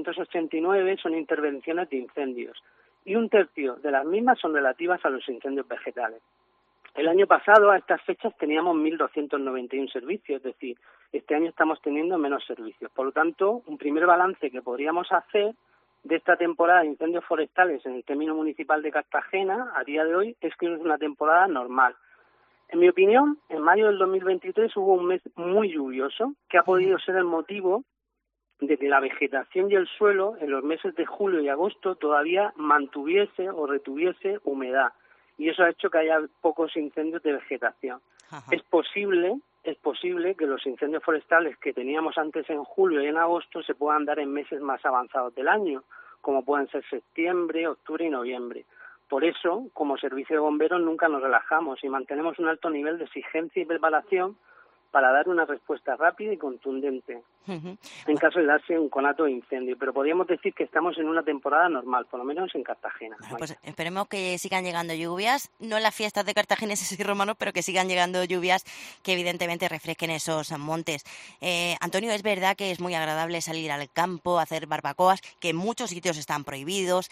389 son intervenciones de incendios y un tercio de las mismas son relativas a los incendios vegetales. El año pasado, a estas fechas, teníamos 1.291 servicios, es decir, este año estamos teniendo menos servicios. Por lo tanto, un primer balance que podríamos hacer de esta temporada de incendios forestales en el término municipal de Cartagena, a día de hoy, es que es una temporada normal. En mi opinión, en mayo del 2023 hubo un mes muy lluvioso, que ha podido ser el motivo de que la vegetación y el suelo en los meses de julio y agosto todavía mantuviese o retuviese humedad. Y eso ha hecho que haya pocos incendios de vegetación. Es posible que los incendios forestales que teníamos antes en julio y en agosto se puedan dar en meses más avanzados del año, como pueden ser septiembre, octubre y noviembre. Por eso, como servicio de bomberos, nunca nos relajamos y mantenemos un alto nivel de exigencia y preparación para dar una respuesta rápida y contundente en caso de darse un conato de incendio. Pero podríamos decir que estamos en una temporada normal, por lo menos en Cartagena. Bueno, pues esperemos que sigan llegando lluvias, no en las fiestas de cartagineses y romanos, pero que sigan llegando lluvias que evidentemente refresquen esos montes. Antonio, es verdad que es muy agradable salir al campo, hacer barbacoas, que en muchos sitios están prohibidos.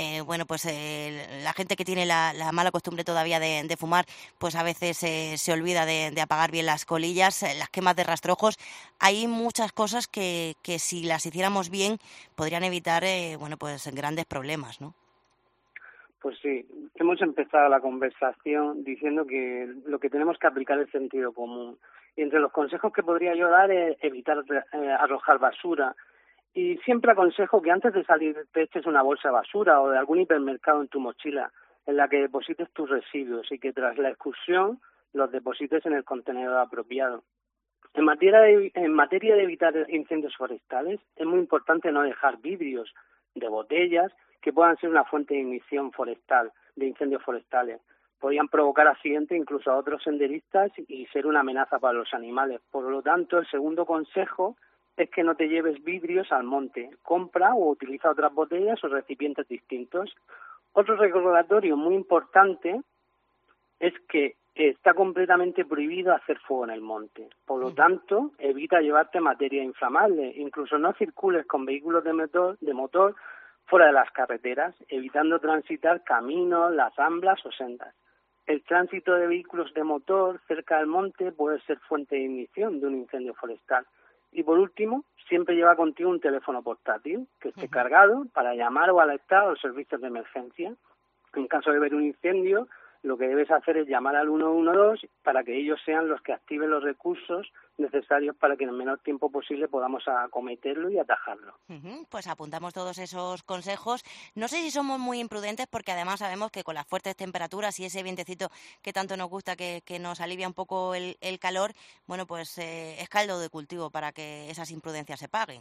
La gente que tiene la mala costumbre todavía de fumar, pues a veces se olvida de apagar bien las colillas, las quemas de rastrojos. Hay muchas cosas que si las hiciéramos bien podrían evitar grandes problemas, ¿no? Pues sí, hemos empezado la conversación diciendo que lo que tenemos que aplicar es sentido común. Y entre los consejos que podría yo dar es evitar arrojar basura. Y siempre aconsejo que antes de salir te eches una bolsa de basura o de algún hipermercado en tu mochila en la que deposites tus residuos y que tras la excursión los deposites en el contenedor apropiado. En materia de evitar incendios forestales, es muy importante no dejar vidrios de botellas que puedan ser una fuente de ignición forestal, de incendios forestales. Podrían provocar accidentes incluso a otros senderistas y ser una amenaza para los animales. Por lo tanto, el segundo consejo es que no te lleves vidrios al monte. Compra o utiliza otras botellas o recipientes distintos. Otro recordatorio muy importante es que está completamente prohibido hacer fuego en el monte. Por lo tanto, evita llevarte materia inflamable. Incluso no circules con vehículos de motor fuera de las carreteras, evitando transitar caminos, las ramblas o sendas. El tránsito de vehículos de motor cerca del monte puede ser fuente de ignición de un incendio forestal. Y por último, siempre lleva contigo un teléfono portátil que esté cargado para llamar o alertar a los servicios de emergencia. En caso de ver un incendio, lo que debes hacer es llamar al 112 para que ellos sean los que activen los recursos necesarios para que en el menor tiempo posible podamos acometerlo y atajarlo. Pues apuntamos todos esos consejos. No sé si somos muy imprudentes porque además sabemos que con las fuertes temperaturas y ese vientecito que tanto nos gusta, que nos alivia un poco el calor, bueno, pues es caldo de cultivo para que esas imprudencias se paguen.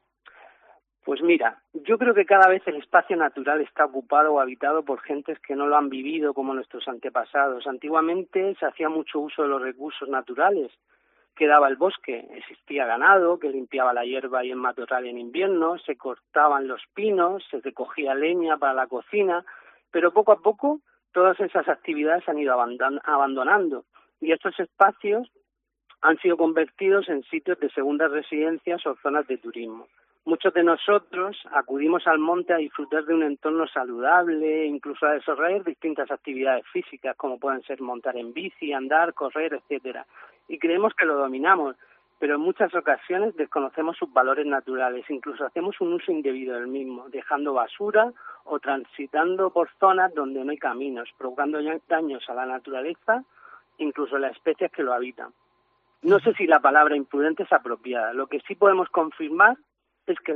Pues mira, yo creo que cada vez el espacio natural está ocupado o habitado por gentes que no lo han vivido como nuestros antepasados. Antiguamente se hacía mucho uso de los recursos naturales que daba el bosque. Existía ganado que limpiaba la hierba y el matorral en invierno, se cortaban los pinos, se recogía leña para la cocina, pero poco a poco todas esas actividades se han ido abandonando y estos espacios han sido convertidos en sitios de segundas residencias o zonas de turismo. Muchos de nosotros acudimos al monte a disfrutar de un entorno saludable, incluso a desarrollar distintas actividades físicas, como pueden ser montar en bici, andar, correr, etcétera. Y creemos que lo dominamos, pero en muchas ocasiones desconocemos sus valores naturales, incluso hacemos un uso indebido del mismo, dejando basura o transitando por zonas donde no hay caminos, provocando daños a la naturaleza, incluso a las especies que lo habitan. No sé si la palabra imprudente es apropiada. Lo que sí podemos confirmar es que el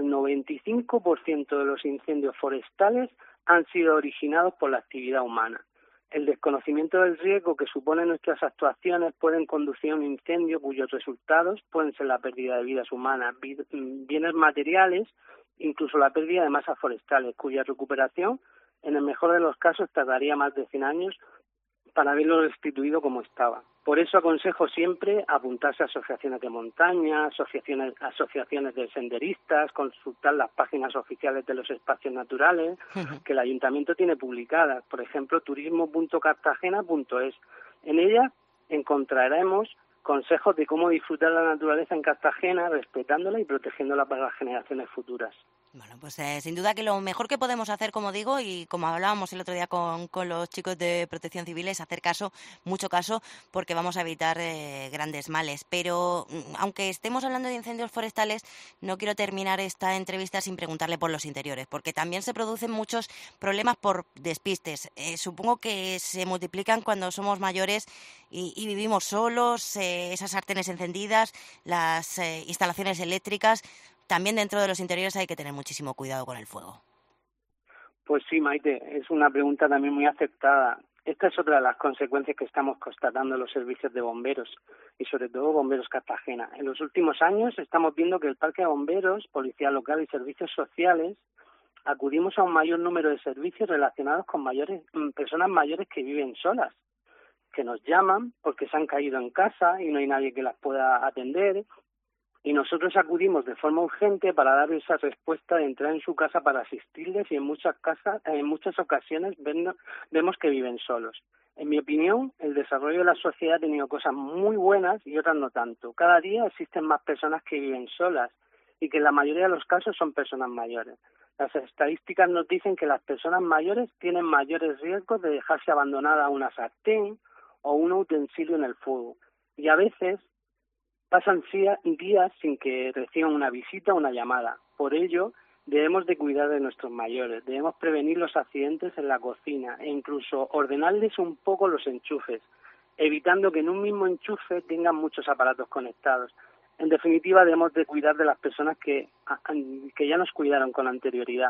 95% de los incendios forestales han sido originados por la actividad humana. El desconocimiento del riesgo que suponen nuestras actuaciones pueden conducir a un incendio cuyos resultados pueden ser la pérdida de vidas humanas, bienes materiales, incluso la pérdida de masas forestales, cuya recuperación, en el mejor de los casos, tardaría más de 100 años para verlo restituido como estaba. Por eso aconsejo siempre apuntarse a asociaciones de montaña, asociaciones de senderistas, consultar las páginas oficiales de los espacios naturales que el ayuntamiento tiene publicadas, por ejemplo, turismo.cartagena.es. En ella encontraremos consejos de cómo disfrutar la naturaleza en Cartagena, respetándola y protegiéndola para las generaciones futuras. Bueno, pues sin duda que lo mejor que podemos hacer, como digo, y como hablábamos el otro día con los chicos de Protección Civil, es hacer caso, mucho caso, porque vamos a evitar grandes males. Pero aunque estemos hablando de incendios forestales, no quiero terminar esta entrevista sin preguntarle por los interiores, porque también se producen muchos problemas por despistes. Supongo que se multiplican cuando somos mayores y vivimos solos, esas sartenes encendidas, las instalaciones eléctricas. También dentro de los interiores hay que tener muchísimo cuidado con el fuego. Pues sí, Maite, es una pregunta también muy aceptada. Esta es otra de las consecuencias que estamos constatando en los servicios de bomberos y sobre todo Bomberos Cartagena. En los últimos años estamos viendo que el Parque de Bomberos, Policía Local y Servicios Sociales acudimos a un mayor número de servicios relacionados con personas mayores que viven solas, que nos llaman porque se han caído en casa y no hay nadie que las pueda atender. Y nosotros acudimos de forma urgente para dar esa respuesta de entrar en su casa para asistirles y en muchas ocasiones vemos que viven solos. En mi opinión, el desarrollo de la sociedad ha tenido cosas muy buenas y otras no tanto. Cada día existen más personas que viven solas y que en la mayoría de los casos son personas mayores. Las estadísticas nos dicen que las personas mayores tienen mayores riesgos de dejarse abandonada una sartén o un utensilio en el fuego. Y a veces pasan días sin que reciban una visita o una llamada. Por ello, debemos de cuidar de nuestros mayores, debemos prevenir los accidentes en la cocina e incluso ordenarles un poco los enchufes, evitando que en un mismo enchufe tengan muchos aparatos conectados. En definitiva, debemos de cuidar de las personas que ya nos cuidaron con anterioridad.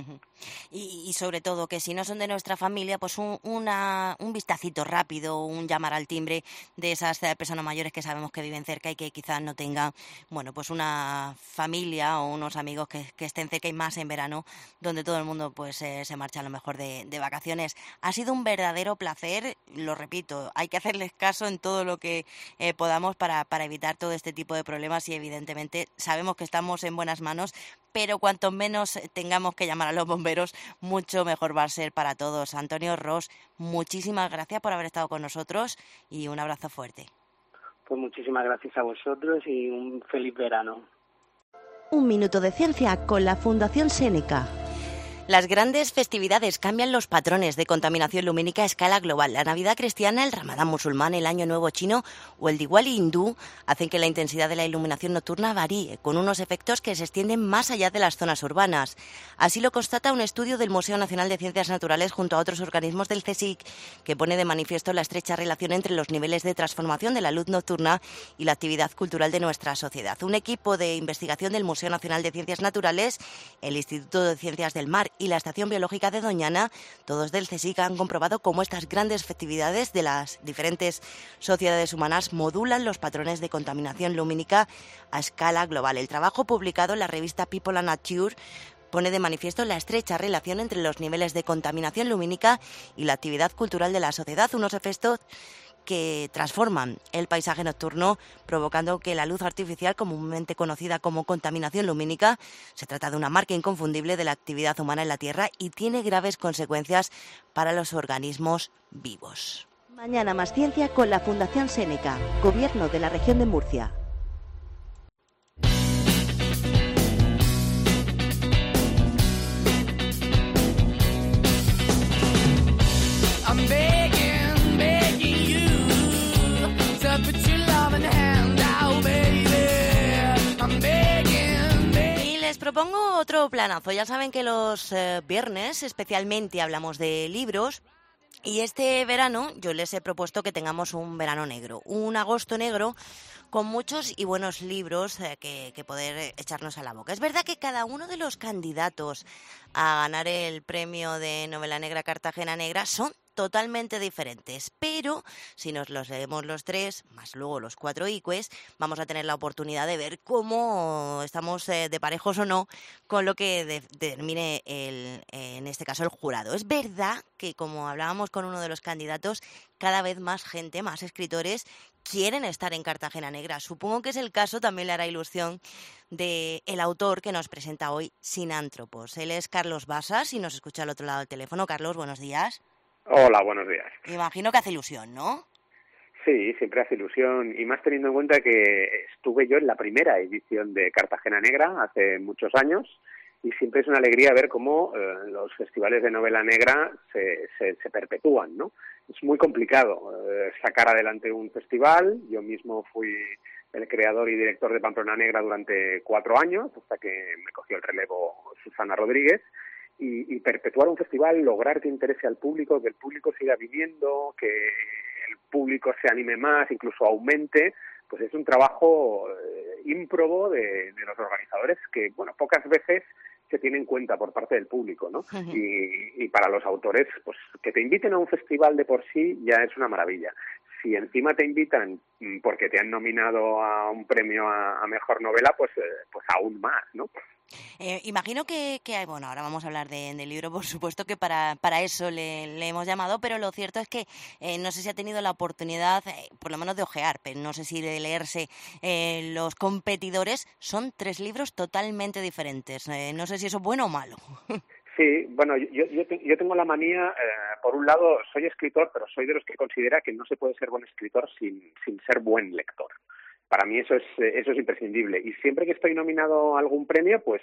Y sobre todo que si no son de nuestra familia, pues un vistacito rápido, un llamar al timbre de esas personas mayores que sabemos que viven cerca y que quizás no tengan, bueno, pues una familia o unos amigos que estén cerca y más en verano, donde todo el mundo pues se marcha a lo mejor de vacaciones. Ha sido un verdadero placer, lo repito, hay que hacerles caso en todo lo que podamos para evitar todo este tipo de problemas y evidentemente sabemos que estamos en buenas manos, pero cuanto menos tengamos que llamar a los bomberos, mucho mejor va a ser para todos. Antonio Ros, muchísimas gracias por haber estado con nosotros y un abrazo fuerte. Pues muchísimas gracias a vosotros y un feliz verano. Un minuto de ciencia con la Fundación Séneca. Las grandes festividades cambian los patrones de contaminación lumínica a escala global. La Navidad cristiana, el Ramadán musulmán, el Año Nuevo chino o el Diwali hindú hacen que la intensidad de la iluminación nocturna varíe, con unos efectos que se extienden más allá de las zonas urbanas. Así lo constata un estudio del Museo Nacional de Ciencias Naturales junto a otros organismos del CSIC, que pone de manifiesto la estrecha relación entre los niveles de transformación de la luz nocturna y la actividad cultural de nuestra sociedad. Un equipo de investigación del Museo Nacional de Ciencias Naturales, el Instituto de Ciencias del Mar y la Estación Biológica de Doñana, todos del CSIC, han comprobado cómo estas grandes festividades de las diferentes sociedades humanas modulan los patrones de contaminación lumínica a escala global. El trabajo publicado en la revista People and Nature pone de manifiesto la estrecha relación entre los niveles de contaminación lumínica y la actividad cultural de la sociedad, unos efectos que transforman el paisaje nocturno, provocando que la luz artificial, comúnmente conocida como contaminación lumínica, se trata de una marca inconfundible de la actividad humana en la Tierra y tiene graves consecuencias para los organismos vivos. Mañana más ciencia con la Fundación Séneca, Gobierno de la Región de Murcia. Y les propongo otro planazo. Ya saben que los viernes especialmente hablamos de libros. Y este verano yo les he propuesto que tengamos un verano negro, un agosto negro con muchos y buenos libros que poder echarnos a la boca. Es verdad que cada uno de los candidatos a ganar el premio de novela negra Cartagena Negra son totalmente diferentes, pero si nos los leemos los tres, más luego los 4 IQES, vamos a tener la oportunidad de ver cómo estamos de parejos o no con lo que determine en este caso el jurado. Es verdad que, como hablábamos con uno de los candidatos, cada vez más gente, más escritores quieren estar en Cartagena Negra. Supongo que es el caso, también le hará ilusión, de el autor que nos presenta hoy, Sinántropos. Él es Carlos Basas y nos escucha al otro lado del teléfono. Carlos, buenos días. Hola, buenos días. Imagino que hace ilusión, ¿no? Sí, siempre hace ilusión, y más teniendo en cuenta que estuve yo en la primera edición de Cartagena Negra hace muchos años, y siempre es una alegría ver cómo los festivales de novela negra se perpetúan, ¿no? Es muy complicado sacar adelante un festival. Yo mismo fui el creador y director de Pamplona Negra durante 4 años, hasta que me cogió el relevo Susana Rodríguez. Y perpetuar un festival, lograr que interese al público, que el público siga viniendo, que el público se anime más, incluso aumente, pues es un trabajo ímprobo de los organizadores que, bueno, pocas veces se tiene en cuenta por parte del público, ¿no? Uh-huh. Y para los autores, pues que te inviten a un festival de por sí ya es una maravilla. Si encima te invitan porque te han nominado a un premio a mejor novela, pues aún más, ¿no? Imagino que bueno, ahora vamos a hablar del libro, por supuesto que para eso le hemos llamado, pero lo cierto es que no sé si ha tenido la oportunidad, por lo menos de ojear, pero no sé si de leerse los competidores. Son 3 libros totalmente diferentes. No sé si eso es bueno o malo. Sí, bueno, yo tengo la manía, por un lado soy escritor, pero soy de los que considera que no se puede ser buen escritor sin ser buen lector. Para mí eso es imprescindible. Y siempre que estoy nominado a algún premio, pues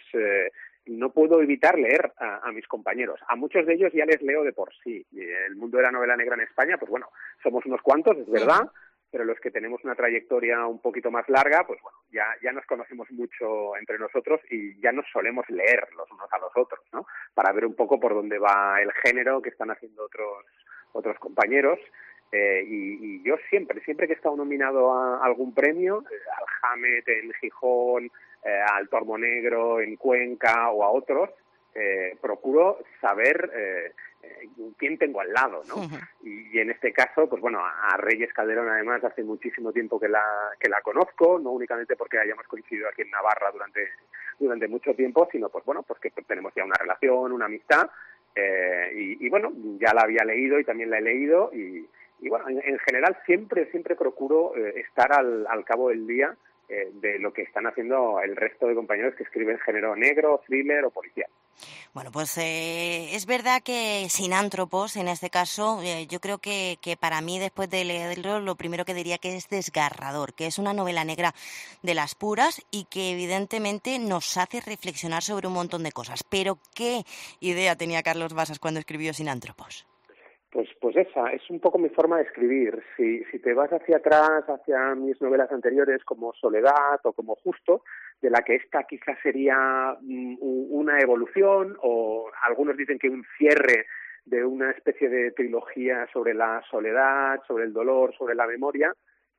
no puedo evitar leer a mis compañeros. A muchos de ellos ya les leo de por sí. El mundo de la novela negra en España, pues bueno, somos unos cuantos, es verdad, pero los que tenemos una trayectoria un poquito más larga, pues bueno, ya nos conocemos mucho entre nosotros y ya nos solemos leer los unos a los otros, ¿no? Para ver un poco por dónde va el género que están haciendo otros compañeros. Y yo siempre que he estado nominado a algún premio, al Hamet en Gijón, al Tormo Negro en Cuenca o a otros, procuro saber quién tengo al lado, ¿no? Uh-huh. Y en este caso, pues bueno, a Reyes Calderón además hace muchísimo tiempo que la conozco, no únicamente porque hayamos coincidido aquí en Navarra durante mucho tiempo, sino pues bueno, pues que tenemos ya una relación, una amistad, y bueno, ya la había leído y también la he leído y bueno, en general siempre procuro estar al cabo del día de lo que están haciendo el resto de compañeros que escriben género negro, thriller o policial. Bueno, pues es verdad que Sinántropos, en este caso, yo creo que para mí, después de leerlo, lo primero que diría que es desgarrador, que es una novela negra de las puras y que evidentemente nos hace reflexionar sobre un montón de cosas. Pero, ¿qué idea tenía Carlos Basas cuando escribió Sinántropos? Pues esa, es un poco mi forma de escribir. Si te vas hacia atrás, hacia mis novelas anteriores como Soledad o como Justo, de la que esta quizás sería una evolución, o algunos dicen que un cierre de una especie de trilogía sobre la soledad, sobre el dolor, sobre la memoria,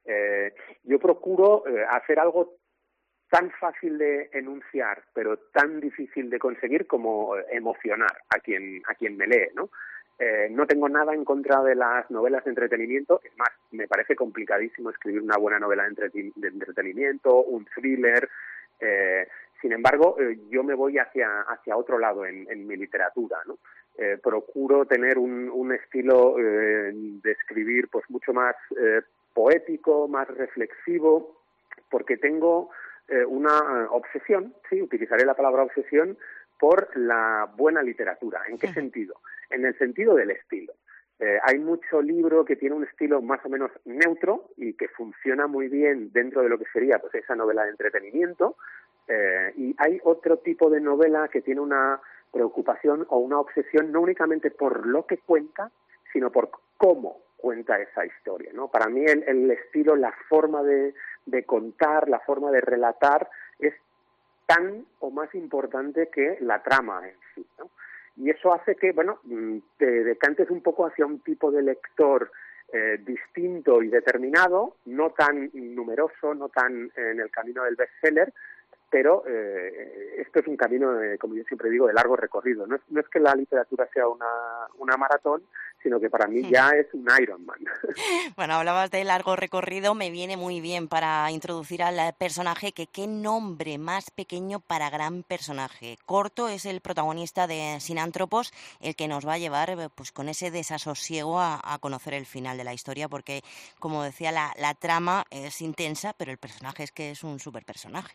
yo procuro hacer algo tan fácil de enunciar, pero tan difícil de conseguir como emocionar a quien me lee, ¿no? No tengo nada en contra de las novelas de entretenimiento, es más, me parece complicadísimo escribir una buena novela de entretenimiento, un thriller. Sin embargo, yo me voy hacia otro lado en mi literatura, ¿no? Procuro tener un estilo de escribir pues mucho más poético, más reflexivo, porque tengo una obsesión, sí, utilizaré la palabra obsesión, por la buena literatura. ¿En qué sentido? En el sentido del estilo. Hay mucho libro que tiene un estilo más o menos neutro y que funciona muy bien dentro de lo que sería pues esa novela de entretenimiento, y hay otro tipo de novela que tiene una preocupación o una obsesión no únicamente por lo que cuenta, sino por cómo cuenta esa historia, ¿no? Para mí el estilo, la forma de contar, la forma de relatar es tan o más importante que la trama en sí, ¿no? Y eso hace que, bueno, te decantes un poco hacia un tipo de lector distinto y determinado, no tan numeroso, no tan en el camino del bestseller, pero esto es un camino, como yo siempre digo, de largo recorrido. No es que la literatura sea una maratón, sino que para mí ya es un Ironman. Bueno, hablabas de largo recorrido, me viene muy bien para introducir al personaje, que qué nombre más pequeño para gran personaje. Corto es el protagonista de Sinántropos, el que nos va a llevar pues con ese desasosiego a conocer el final de la historia, porque, como decía, la trama es intensa, pero el personaje es que es un súper personaje.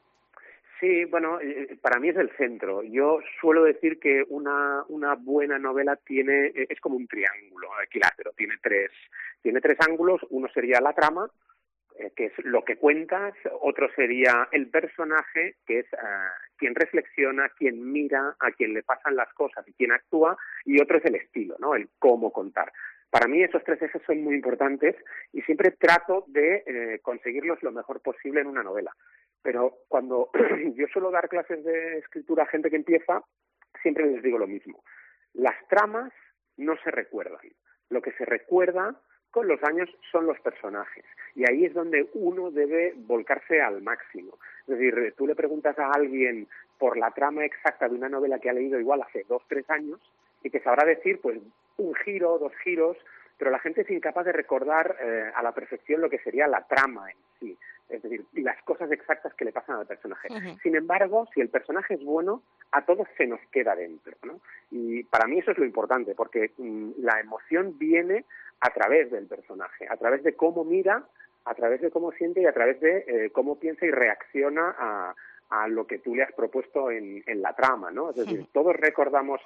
Sí, bueno, para mí es el centro. Yo suelo decir que una buena novela es como un triángulo equilátero. Tiene tres ángulos. Uno sería la trama, que es lo que cuentas. Otro sería el personaje, que es quien reflexiona, quien mira, a quien le pasan las cosas y quien actúa. Y otro es el estilo, ¿no? El cómo contar. Para mí esos tres ejes son muy importantes y siempre trato de conseguirlos lo mejor posible en una novela. Pero cuando yo suelo dar clases de escritura a gente que empieza, siempre les digo lo mismo. Las tramas no se recuerdan. Lo que se recuerda con los años son los personajes. Y ahí es donde uno debe volcarse al máximo. Es decir, tú le preguntas a alguien por la trama exacta de una novela que ha leído igual hace 2 o 3 años y te sabrá decir pues un giro, 2 giros, pero la gente es incapaz de recordar a la perfección lo que sería la trama en sí. Es decir, las cosas exactas que le pasan al personaje. Uh-huh. Sin embargo, si el personaje es bueno, a todos se nos queda dentro, ¿no? Y para mí eso es lo importante, porque la emoción viene a través del personaje, a través de cómo mira, a través de cómo siente y a través de cómo piensa y reacciona a lo que tú le has propuesto en la trama, ¿no? Es decir, todos recordamos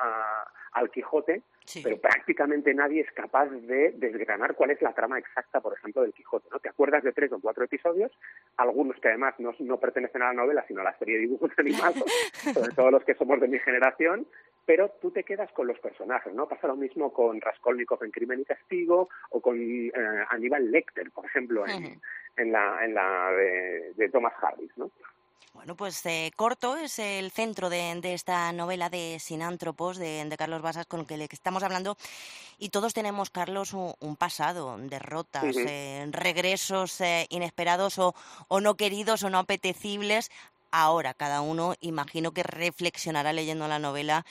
al Quijote, pero prácticamente nadie es capaz de desgranar cuál es la trama exacta, por ejemplo, del Quijote, ¿no? Te acuerdas de 3 o 4 episodios, algunos que además no pertenecen a la novela, sino a la serie de dibujos animados, sobre todo los que somos de mi generación, pero tú te quedas con los personajes, ¿no? Pasa lo mismo con Raskolnikov en Crimen y Castigo o con Aníbal Lecter, por ejemplo, en la de Thomas Harris, ¿no? Bueno, pues Corto es el centro de esta novela de Sinántropos de Carlos Basas, con el que estamos hablando, y todos tenemos, Carlos, un pasado, derrotas, regresos inesperados o no queridos o no apetecibles. Ahora cada uno, imagino que reflexionará leyendo la novela,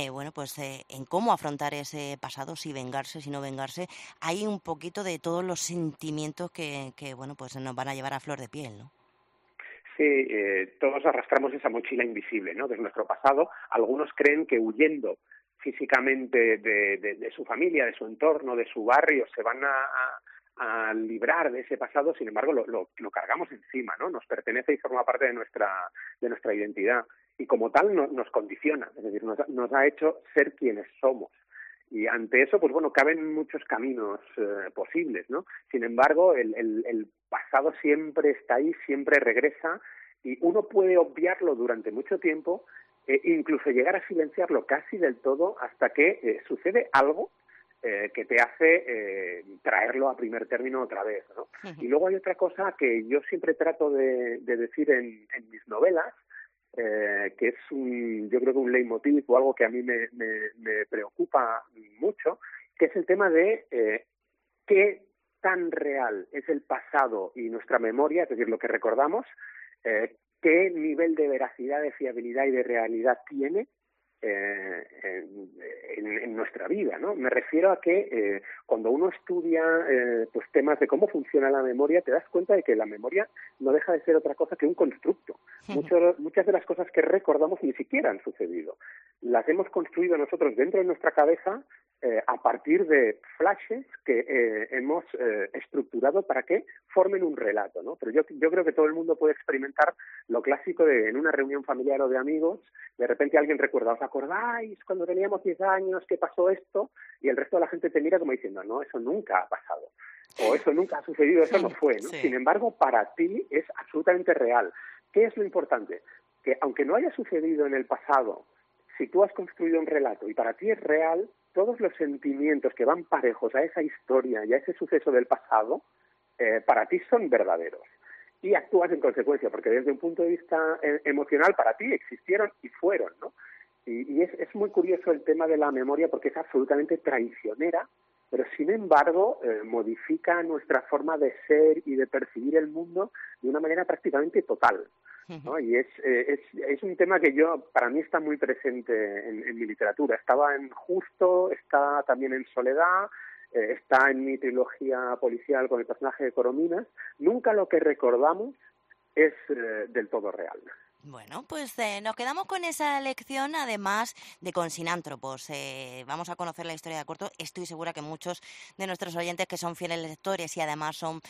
en cómo afrontar ese pasado, si vengarse, si no vengarse. Hay un poquito de todos los sentimientos que nos van a llevar a flor de piel, ¿no? Sí, todos arrastramos esa mochila invisible, ¿no? De nuestro pasado. Algunos creen que huyendo físicamente de su familia, de su entorno, de su barrio, se van librar de ese pasado, sin embargo lo cargamos encima, ¿no? Nos pertenece y forma parte de nuestra identidad, y como tal nos condiciona, es decir, nos ha hecho ser quienes somos. Y ante eso, pues bueno, caben muchos caminos posibles, ¿no? Sin embargo, el pasado siempre está ahí, siempre regresa, y uno puede obviarlo durante mucho tiempo, incluso llegar a silenciarlo casi del todo hasta que sucede algo que te hace traerlo a primer término otra vez, ¿no? Y luego hay otra cosa que yo siempre trato de decir en mis novelas, que es yo creo que un leitmotiv o algo que a mí me preocupa mucho, que es el tema de qué tan real es el pasado y nuestra memoria, es decir, lo que recordamos, qué nivel de veracidad, de fiabilidad y de realidad tiene en nuestra vida, ¿no? Me refiero a que cuando uno estudia pues temas de cómo funciona la memoria, te das cuenta de que la memoria no deja de ser otra cosa que un constructo. Muchas de las cosas que recordamos ni siquiera han sucedido. Las hemos construido nosotros dentro de nuestra cabeza a partir de flashes que hemos estructurado para que formen un relato, ¿no? Pero yo creo que todo el mundo puede experimentar lo clásico de en una reunión familiar o de amigos, de repente alguien recuerda, ¿os acordáis cuando teníamos 10 años que pasó esto? Y el resto de la gente te mira como diciendo, no, eso nunca ha pasado, o eso nunca ha sucedido, eso no fue, ¿no? Sí. Sin embargo, para ti es absolutamente real. ¿Qué es lo importante? Que aunque no haya sucedido en el pasado, si tú has construido un relato y para ti es real, todos los sentimientos que van parejos a esa historia y a ese suceso del pasado, para ti son verdaderos. Y actúas en consecuencia, porque desde un punto de vista emocional para ti existieron y fueron, ¿no? Y es muy curioso el tema de la memoria porque es absolutamente traicionera, pero sin embargo modifica nuestra forma de ser y de percibir el mundo de una manera prácticamente total, ¿no? Y es un tema que para mí está muy presente en mi literatura. Estaba en Justo, está también en Soledad, está en mi trilogía policial con el personaje de Corominas. Nunca lo que recordamos es del todo real. Bueno, pues nos quedamos con esa lección, además de Consinántropos. Vamos a conocer la historia de Curto. Estoy segura que muchos de nuestros oyentes que son fieles lectores y además son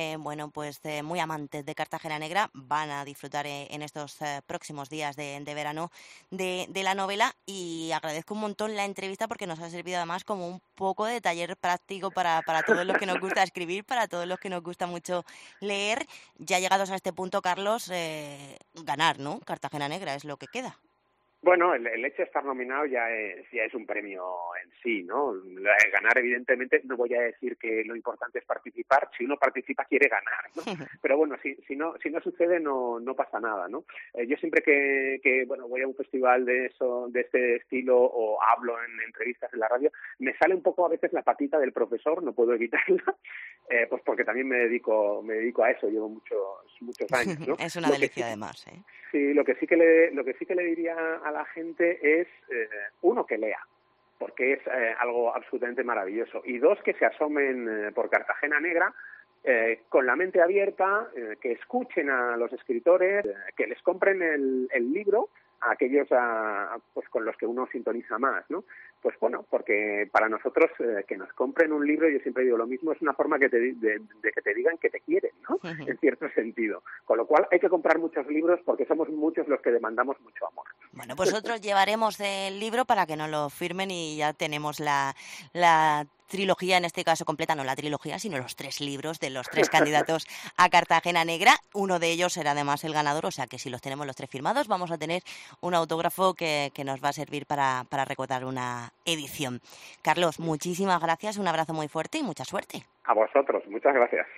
muy amantes de Cartagena Negra van a disfrutar en estos próximos días de verano de la novela, y agradezco un montón la entrevista porque nos ha servido además como un poco de taller práctico para todos los que nos gusta escribir, para todos los que nos gusta mucho leer. Ya llegados a este punto, Carlos, ganar, ¿no? Cartagena Negra es lo que queda. Bueno, el hecho de estar nominado ya es un premio en sí, ¿no? Ganar, evidentemente, no voy a decir que lo importante es participar. Si uno participa, quiere ganar, ¿no? Pero bueno, si no sucede, no pasa nada, ¿no? Yo siempre que voy a un festival de este estilo o hablo en entrevistas en la radio, me sale un poco a veces la patita del profesor, no puedo evitarla, pues porque también me dedico a eso, llevo muchos años, ¿no? Es una delicia además, ¿eh? Sí, lo que sí que le diría a la gente es, uno, que lea, porque es algo absolutamente maravilloso, y dos, que se asomen por Cartagena Negra con la mente abierta, que escuchen a los escritores, que les compren el libro a aquellos pues con los que uno sintoniza más, ¿no? Pues bueno, porque para nosotros que nos compren un libro, yo siempre digo lo mismo, es una forma de que te digan que te quieren, ¿no? En cierto sentido. Con lo cual hay que comprar muchos libros porque somos muchos los que demandamos mucho amor. Bueno, pues nosotros llevaremos el libro para que nos lo firmen y ya tenemos la trilogía, en este caso completa, no la trilogía, sino los 3 libros de los 3 candidatos a Cartagena Negra. Uno de ellos será además el ganador, o sea que si los tenemos los 3 firmados, vamos a tener un autógrafo que nos va a servir para recordar una edición. Carlos, muchísimas gracias, un abrazo muy fuerte y mucha suerte. A vosotros, muchas gracias.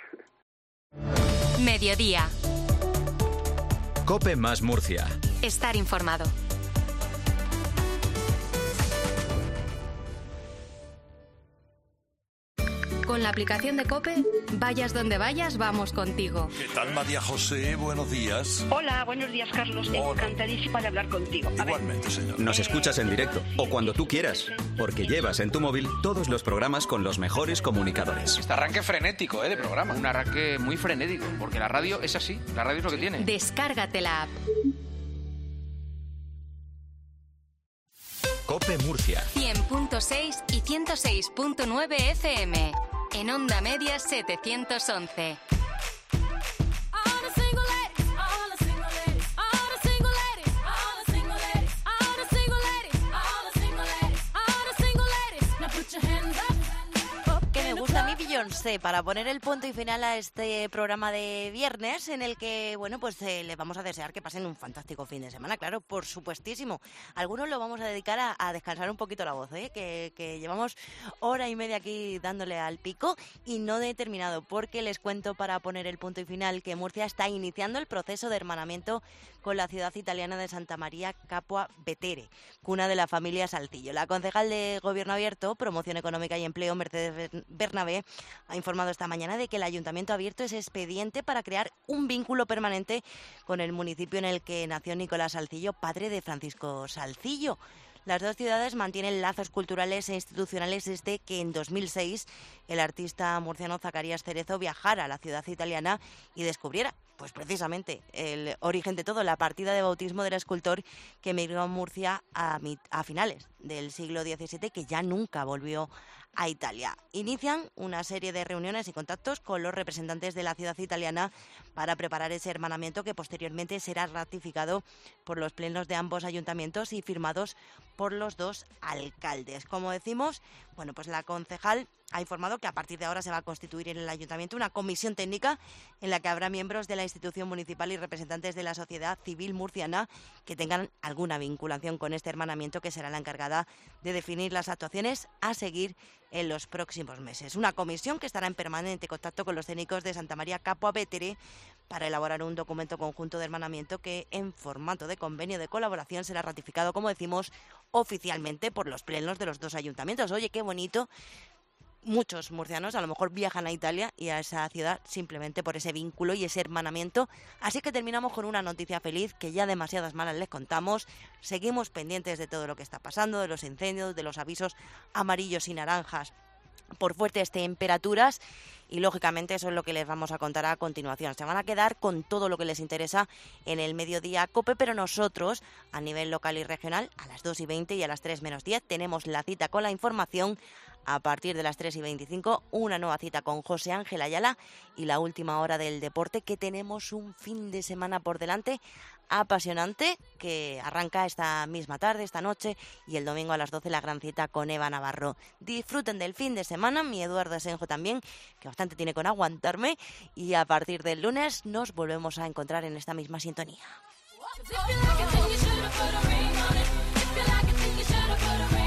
Mediodía. COPE más Murcia. Estar informado. Con la aplicación de COPE, vayas donde vayas, vamos contigo. ¿Qué tal, María José? Buenos días. Hola, buenos días, Carlos. Encantadísima de hablar contigo. Igualmente, señor. Nos escuchas en directo o cuando tú quieras, porque llevas en tu móvil todos los programas con los mejores comunicadores. Este arranque frenético, de programa. Un arranque muy frenético, porque la radio es así, la radio es lo que tiene. Descárgate la app. COPE Murcia. 100.6 y 106.9 FM. en Onda Media 711. Beyoncé, para poner el punto y final a este programa de viernes en el que, bueno, pues le vamos a desear que pasen un fantástico fin de semana, claro, por supuestísimo. Algunos lo vamos a dedicar a descansar un poquito la voz, que llevamos hora y media aquí dándole al pico y no he terminado, porque les cuento, para poner el punto y final, que Murcia está iniciando el proceso de hermanamiento con la ciudad italiana de Santa Maria Capua Vetere, cuna de la familia Salcillo. La concejal de Gobierno Abierto, Promoción Económica y Empleo, Mercedes Bernabé, ha informado esta mañana de que el Ayuntamiento ha abierto ese expediente para crear un vínculo permanente con el municipio en el que nació Nicolás Salcillo, padre de Francisco Salcillo. Las dos ciudades mantienen lazos culturales e institucionales desde que en 2006 el artista murciano Zacarías Cerezo viajara a la ciudad italiana y descubriera, pues precisamente, el origen de todo, la partida de bautismo del escultor que emigró a Murcia a finales del siglo XVII, que ya nunca volvió a Italia. Inician una serie de reuniones y contactos con los representantes de la ciudad italiana para preparar ese hermanamiento que posteriormente será ratificado por los plenos de ambos ayuntamientos y firmados por los dos alcaldes. Como decimos, bueno, pues la concejal ha informado que a partir de ahora se va a constituir en el ayuntamiento una comisión técnica en la que habrá miembros de la institución municipal y representantes de la sociedad civil murciana que tengan alguna vinculación con este hermanamiento, que será la encargada de definir las actuaciones a seguir en los próximos meses. Una comisión que estará en permanente contacto con los técnicos de Santa Maria Capua Vetere para elaborar un documento conjunto de hermanamiento que, en formato de convenio de colaboración, será ratificado, como decimos, oficialmente por los plenos de los dos ayuntamientos. Oye, qué bonito. Muchos murcianos a lo mejor viajan a Italia y a esa ciudad simplemente por ese vínculo y ese hermanamiento. Así que terminamos con una noticia feliz, que ya demasiadas malas les contamos. Seguimos pendientes de todo lo que está pasando, de los incendios, de los avisos amarillos y naranjas por fuertes temperaturas, y lógicamente eso es lo que les vamos a contar a continuación. Se van a quedar con todo lo que les interesa en el Mediodía COPE, pero nosotros, a nivel local y regional, a las 2:20 y a las 3 menos 10, tenemos la cita con la información. A partir de las 3:25, una nueva cita con José Ángel Ayala y la última hora del deporte, que tenemos un fin de semana por delante apasionante que arranca esta misma tarde, esta noche, y el domingo a las 12 la gran cita con Eva Navarro. Disfruten del fin de semana, mi Eduardo Asenjo también, que bastante tiene con aguantarme, y a partir del lunes nos volvemos a encontrar en esta misma sintonía.